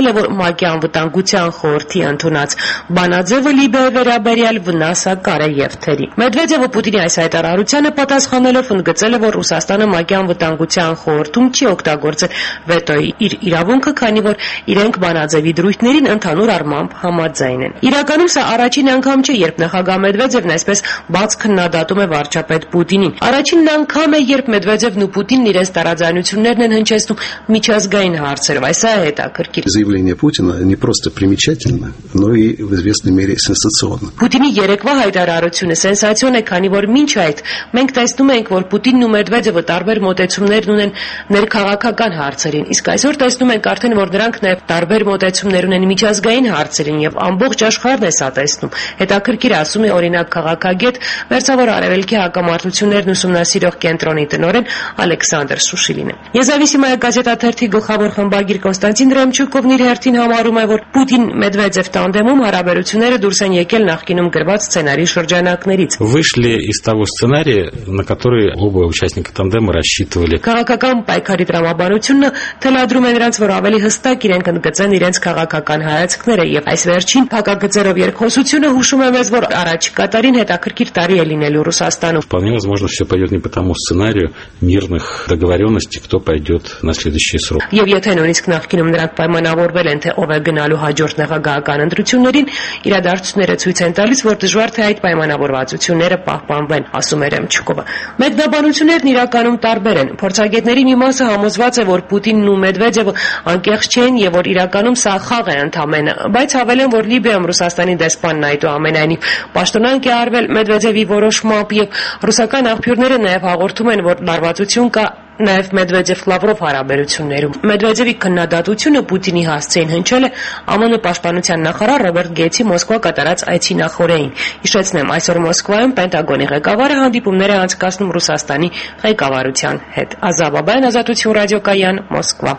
նշել է, որ ՄԱԿ-ի անվտանգության խորհրդի ընդունած բանաձևը Լիբիայի վերաբերյալ վնասակար է եւ թերի։ Մեդվեդևը Պուտինի այս հայտարարությանը պատասխանելով ընդգծել է, որ Ռուսաստանը ՄԱԿ-ի անվտանգության խորհրդում չի օգտագործել վետոյի իր իրավունքը, քանի որ իրենք բանաձևի դրույթներին ընդհանուր առմամբ համաձայն են։ Իրականում սա առաջին անգամ չէ, երբ նախագահ Մեդվեդևն այսպես բաց քննադատում է վարչապետ Պուտինին։ Առաջին անգամ է, երբ Մեդվեդևն ու Պուտինն իրենց տարաձայնություններն են հնչեցնում միջազգային հարցերով։ Այս է հետաքրքիր։ Заявление Путина не просто примечательно, но и в известной мере сенсационно. Պուտինի երեկվա հայտարարությունը սենսացիոն է, քանի որ մինչ այդ մենք տեսնում ենք, որ Պուտինն ու Մեդվեդևը տարբեր մոտեցումներ ունեն ներքաղաքական հարցերին, իսկ այսօր տեսնում ենք արդեն, որ դրանք նաև տարբեր մոտեցումներ ունեն միջազգային հարցերին եւ ամբողջ աշխարհն է սա տեսնում։ Հետաքրքիր ասում է օրինակ քաղաքագետ Մերձավոր Արևելքի հակամարտություններն ուսումնասիրող կենտրոնի տնօրեն Ալեքսանդր Շուշիլինը։ Եզավիսիմայա գազետա թերթի գլխավոր խմբագիր Կոնստանտին Ռեմչուկովն իր հերթին համարում է, որ Պուտին-Մեդվեդև տանդեմում հարաբերությունները դուրս են եկել նախկինում գրված սցենարի շրջանակներից։ Вышли из того сценария, на который оба участника тандема рассчитывали. Քաղաքական պայքարի տրամաբանությունը թելադրում է նրանց, որ ավելի հստակ իրենք ընդգծեն իրենց քաղաքական հայացքները եւ այս վերջին փակագծերով երկխոսությունը հուշում է մեզ, որ առաջիկա տարին հետաքրքիր տարի է լինելու Ռուսաստանում։ Вполне возможно, все пойдет не по тому сценарию мирных договоренностей, кто пойдет на следующий срок. Եվ եթե նույնիսկ նախկինում նրանք պայմանավորվել են, թե ով է գնալու հաջորդ նախագահական ընտրություններին, իրադարձությունները ցույց են տալիս, որ դժվար թե այդ պայմանավորվածությունները պահպանվեն, ասում է Ռեմչուկովը։ Մեկնաբանություններն իրականում տարբեր են։ Փորձագետների մի մասը համոզված է, որ Պուտինն ու Մեդվեդևը անկեղծ չեն եւ որ իրականում սա խաղ է ընդամենը, բայց հավելեն, որ Լիբիայում Ռուսաստանի դեսպանն այդուամենայնիվ պաշտոնանկ է արվել Մեդվեդևի որոշմամբ եւ ռուսական աղբյուրները նաեւ հաղորդում են, որ լարվածություն կա նաև Մեդվեդև-Լավրով հարաբերություններում։ Մեդվեդևի քննադատությունը Պուտինի հասցեին հնչել է ԱՄՆ պաշտպանության նախարար Ռոբերտ Գեյթսի Մոսկվա կատարած այցի նախօրեին։ Հիշեցնեմ, այսօր Մոսկվայում Պենտագոնի ղեկավարը հանդիպումներ է անցկացնում Ռուսաստանի ղեկավարության հետ։ Ազատ Բաբայան, Ազատություն ռադիոկայան, Մոսկվա։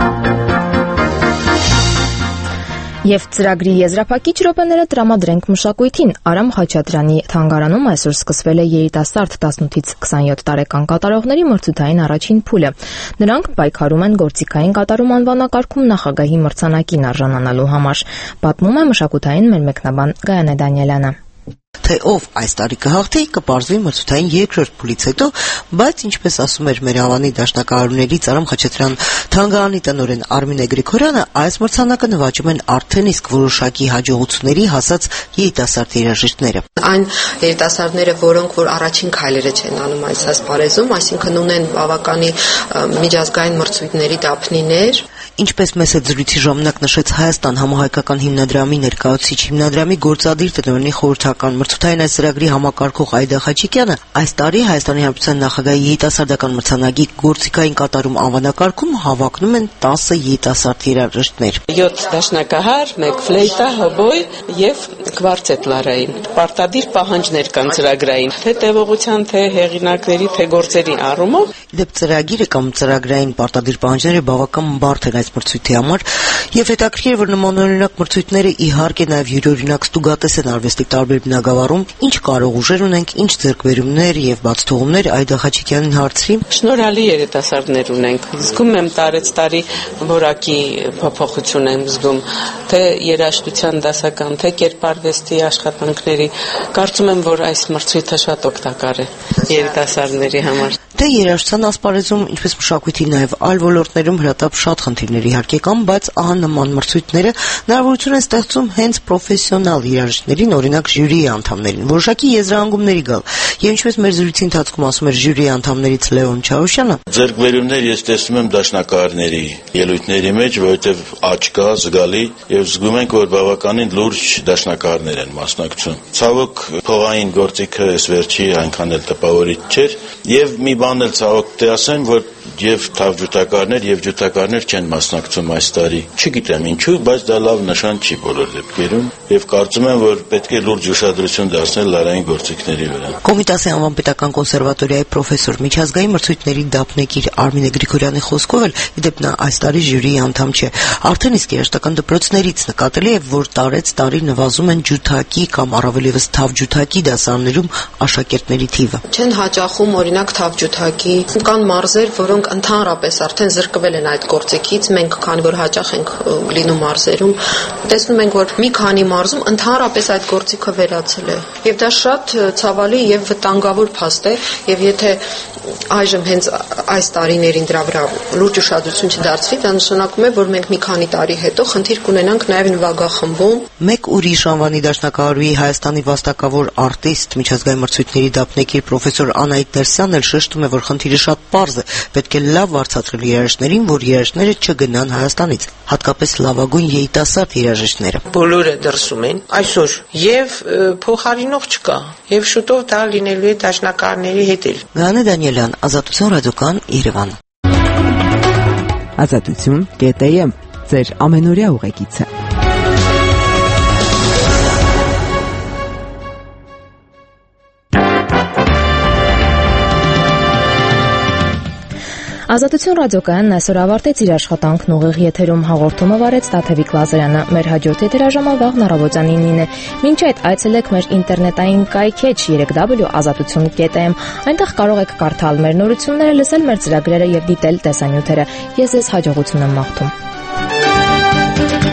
Եվ ծրագրի եզրափակիչ րոպեները տրամադրենք մշակույթին։ Արամ Խաչատրյանի թանգարանում այսօր սկսվել է երիտասարդ 18-ից 27 տարեկան կատարողների մրցութային առաջին փուլը։ Նրանք պայքարում են գործիքային կատարում անվանակարգում նախագահի մրցանակին արժանանալու համար։ Պատմում է մշակութային մեր մեկնաբան Գայանե Դանիելյանը։ Թե ով այս տարի կհաղթի, կպարզվի մրցութային երկրորդ փուլից հետո, բայց ինչպես ասում էր մեր հավանի դաշնակահարուներից Արամ Խաչատրյան թանգարանի տնօրեն Արմինե Գրիգորյանը, այս մրցանակը նվաճում են արդեն իսկ որոշակի հաջողությունների հասած երիտասարդ երաժիշտները։ Այն երիտասարդները, որոնք որ առաջին քայլերը չեն անում այս ասպարեզում, այսինքն ունեն բավականի միջազգային մրցույթների դափնիներ, ինչպես մեծ զրույցի ժամանակ նշեց Հայաստան համահայկական հիմնադրամի ներկայացուցիչ հիմնադրամի գործադիր տնօրենի խորհրդական մրցութային այս ծրագրի համակարգող Այդա Խաչիկյանը այս տարի Հայաստանի Հանրապետության նախագահի երիտասարդական մրցանակի գործիքային կատարում անվանակարգում հավակնում են 10 երիտասարդ երաժիշտներ։ 7 դաշնակահար, 1 ֆլեյտա, հոբոյ եւ կվարտետ լարային։ Պարտադիր պահանջներ կան ծրագրային, թե տևողության, թե հեղինակների, թե գործերի առումով։ Դեպ ծրագիրը կամ ծրագրային պարտադիր պահանջները բավական բարդ են այս մրցույթի համար եւ հետաքրքիր որ նմանօրինակ մրցույթները իհարկե նաեւ յուրօրինակ ստուգատես են արվեստի տարբեր բնագավառում, ինչ կարող ուժեր ունենք, ինչ ձեռքբերումներ եւ բացթողումներ Այդա Խաչիկյանին հարցրի։ Շնորհալի երիտասարդներ ունենք։ Զգում եմ տարեց տարի որակի փոփոխություն եմ զգում, թե երաժշտության դասական, թե կերպարվեստի աշխատանքների։ Կարծում եմ, որ այս մրցույթը շատ օգտակար է երիտասարդների համար։ Դե երաժշտության ասպարեզում, ինչպես մշակույթի նաև այլ ոլորտներում հրատապ շատ խնդիրներ իհարկե կան, բայց ահա նման մրցույթները հնարավորություն են ստեղծում հենց պրոֆեսիոնալ երաժիշտներին, օրինակ ժյուրիի անդամներին, որոշակի եզրահանգումների գալ։ Եվ ինչպես մեր զրույցի ընթացքում ասում էր ժյուրիի անդամներից Լեոն Չաուշյանը, ձեռքբերումներ ես տեսնում եմ դաշնակահարների ելույթների մեջ, որովհետև աճ կա զգալի եւ զգում ենք, որ բավականին լուրջ դաշնակահարներ են մասնակցում։ Ցավոք փողային գործիքը այս վերջի այնքան էլ տպավորիչ չէր եւ մի բան էլ ցավոք թե ասեմ, որ եւ թավջութակարներ եւ ջութակարներ չեն մասնակցում այս տարի։ Չգիտեմ ինչու, բայց դա լավ նշան չի բոլոր դեպքերում եւ կարծում եմ, որ պետք է լուրջ ուշադրություն դարձնել լարային գործիքների վրա։ Կոմիտասի անվան պետական կոնսերվատորիայի պրոֆեսոր միջազգային մրցույթների դափնեկիր Արմինե Գրիգորյանի խոսքով էլ իդեպ նա այս տարի ժյուրիի անդամ չէ։ Արդեն իսկ երաժշտական դպրոցներից նկատելի է, որ տարեց տարի նվազում են ջութակի կամ առավել եւս թավջութակի դասարաններում աշակերտների թիվը։ Չեն հաճախում օրինակ թավջութ շաբաթակի։ Կան մարզեր, որոնք ընդհանրապես արդեն զրկվել են այդ գործիքից։ Մենք քանի որ հաճախ ենք լինում մարզերում, տեսնում ենք, որ մի քանի մարզում ընդհանրապես այդ գործիքը վերացել է։ Եվ դա շատ ցավալի եւ վտանգավոր փաստ է, եւ եթե այժմ հենց այս տարիներին դրա վրա լուրջ ուշադրություն չդարձվի, դա նշանակում է, որ մենք մի քանի տարի հետո խնդիր կունենանք նաեւ նվագախմբում։ Մեկ ուրիշ անվանի դաշնակահարուի Հայաստանի վաստակավոր արտիստ, միջազգային մրցույթների դափնեկիր պրոֆեսոր Անահիտ Ներսյանն էլ շեշտում է, որ խնդիրը շատ պարզ է, պետք է լավ վարձատրել երաժիշտներին, որ երաժիշտները չգնան Հայաստանից, հատկապես լավագույն երիտասարդ երաժիշտները։ Բոլորը դրսում են այսօր եւ փոխարինող չկա, եւ շուտով դա լինելու է դաշնակահարների հետ էլ։ Գանե Դանիելյան, Ազատություն ռադիոկան, Երևան։ Ազատություն.am ձեր ամենօրյա ուղեկիցը։ Ազատություն ռադիոկայանն այսօր ավարտեց իր աշխատանքն ուղիղ եթերում հաղորդումը վարեց Տաթևիկ Լազարյանը։ Մեր հաջորդ եթերաժամը վաղ առավոտյան 9-ին է։ Մինչ այդ այցելեք մեր ինտերնետային կայքեջ www.azatutun.am, այնտեղ կարող եք կարդալ մեր նորությունները, լսել մեր ծրագրերը եւ դիտել տեսանյութերը։ Ես ձեզ հաջողություն եմ մաղթում։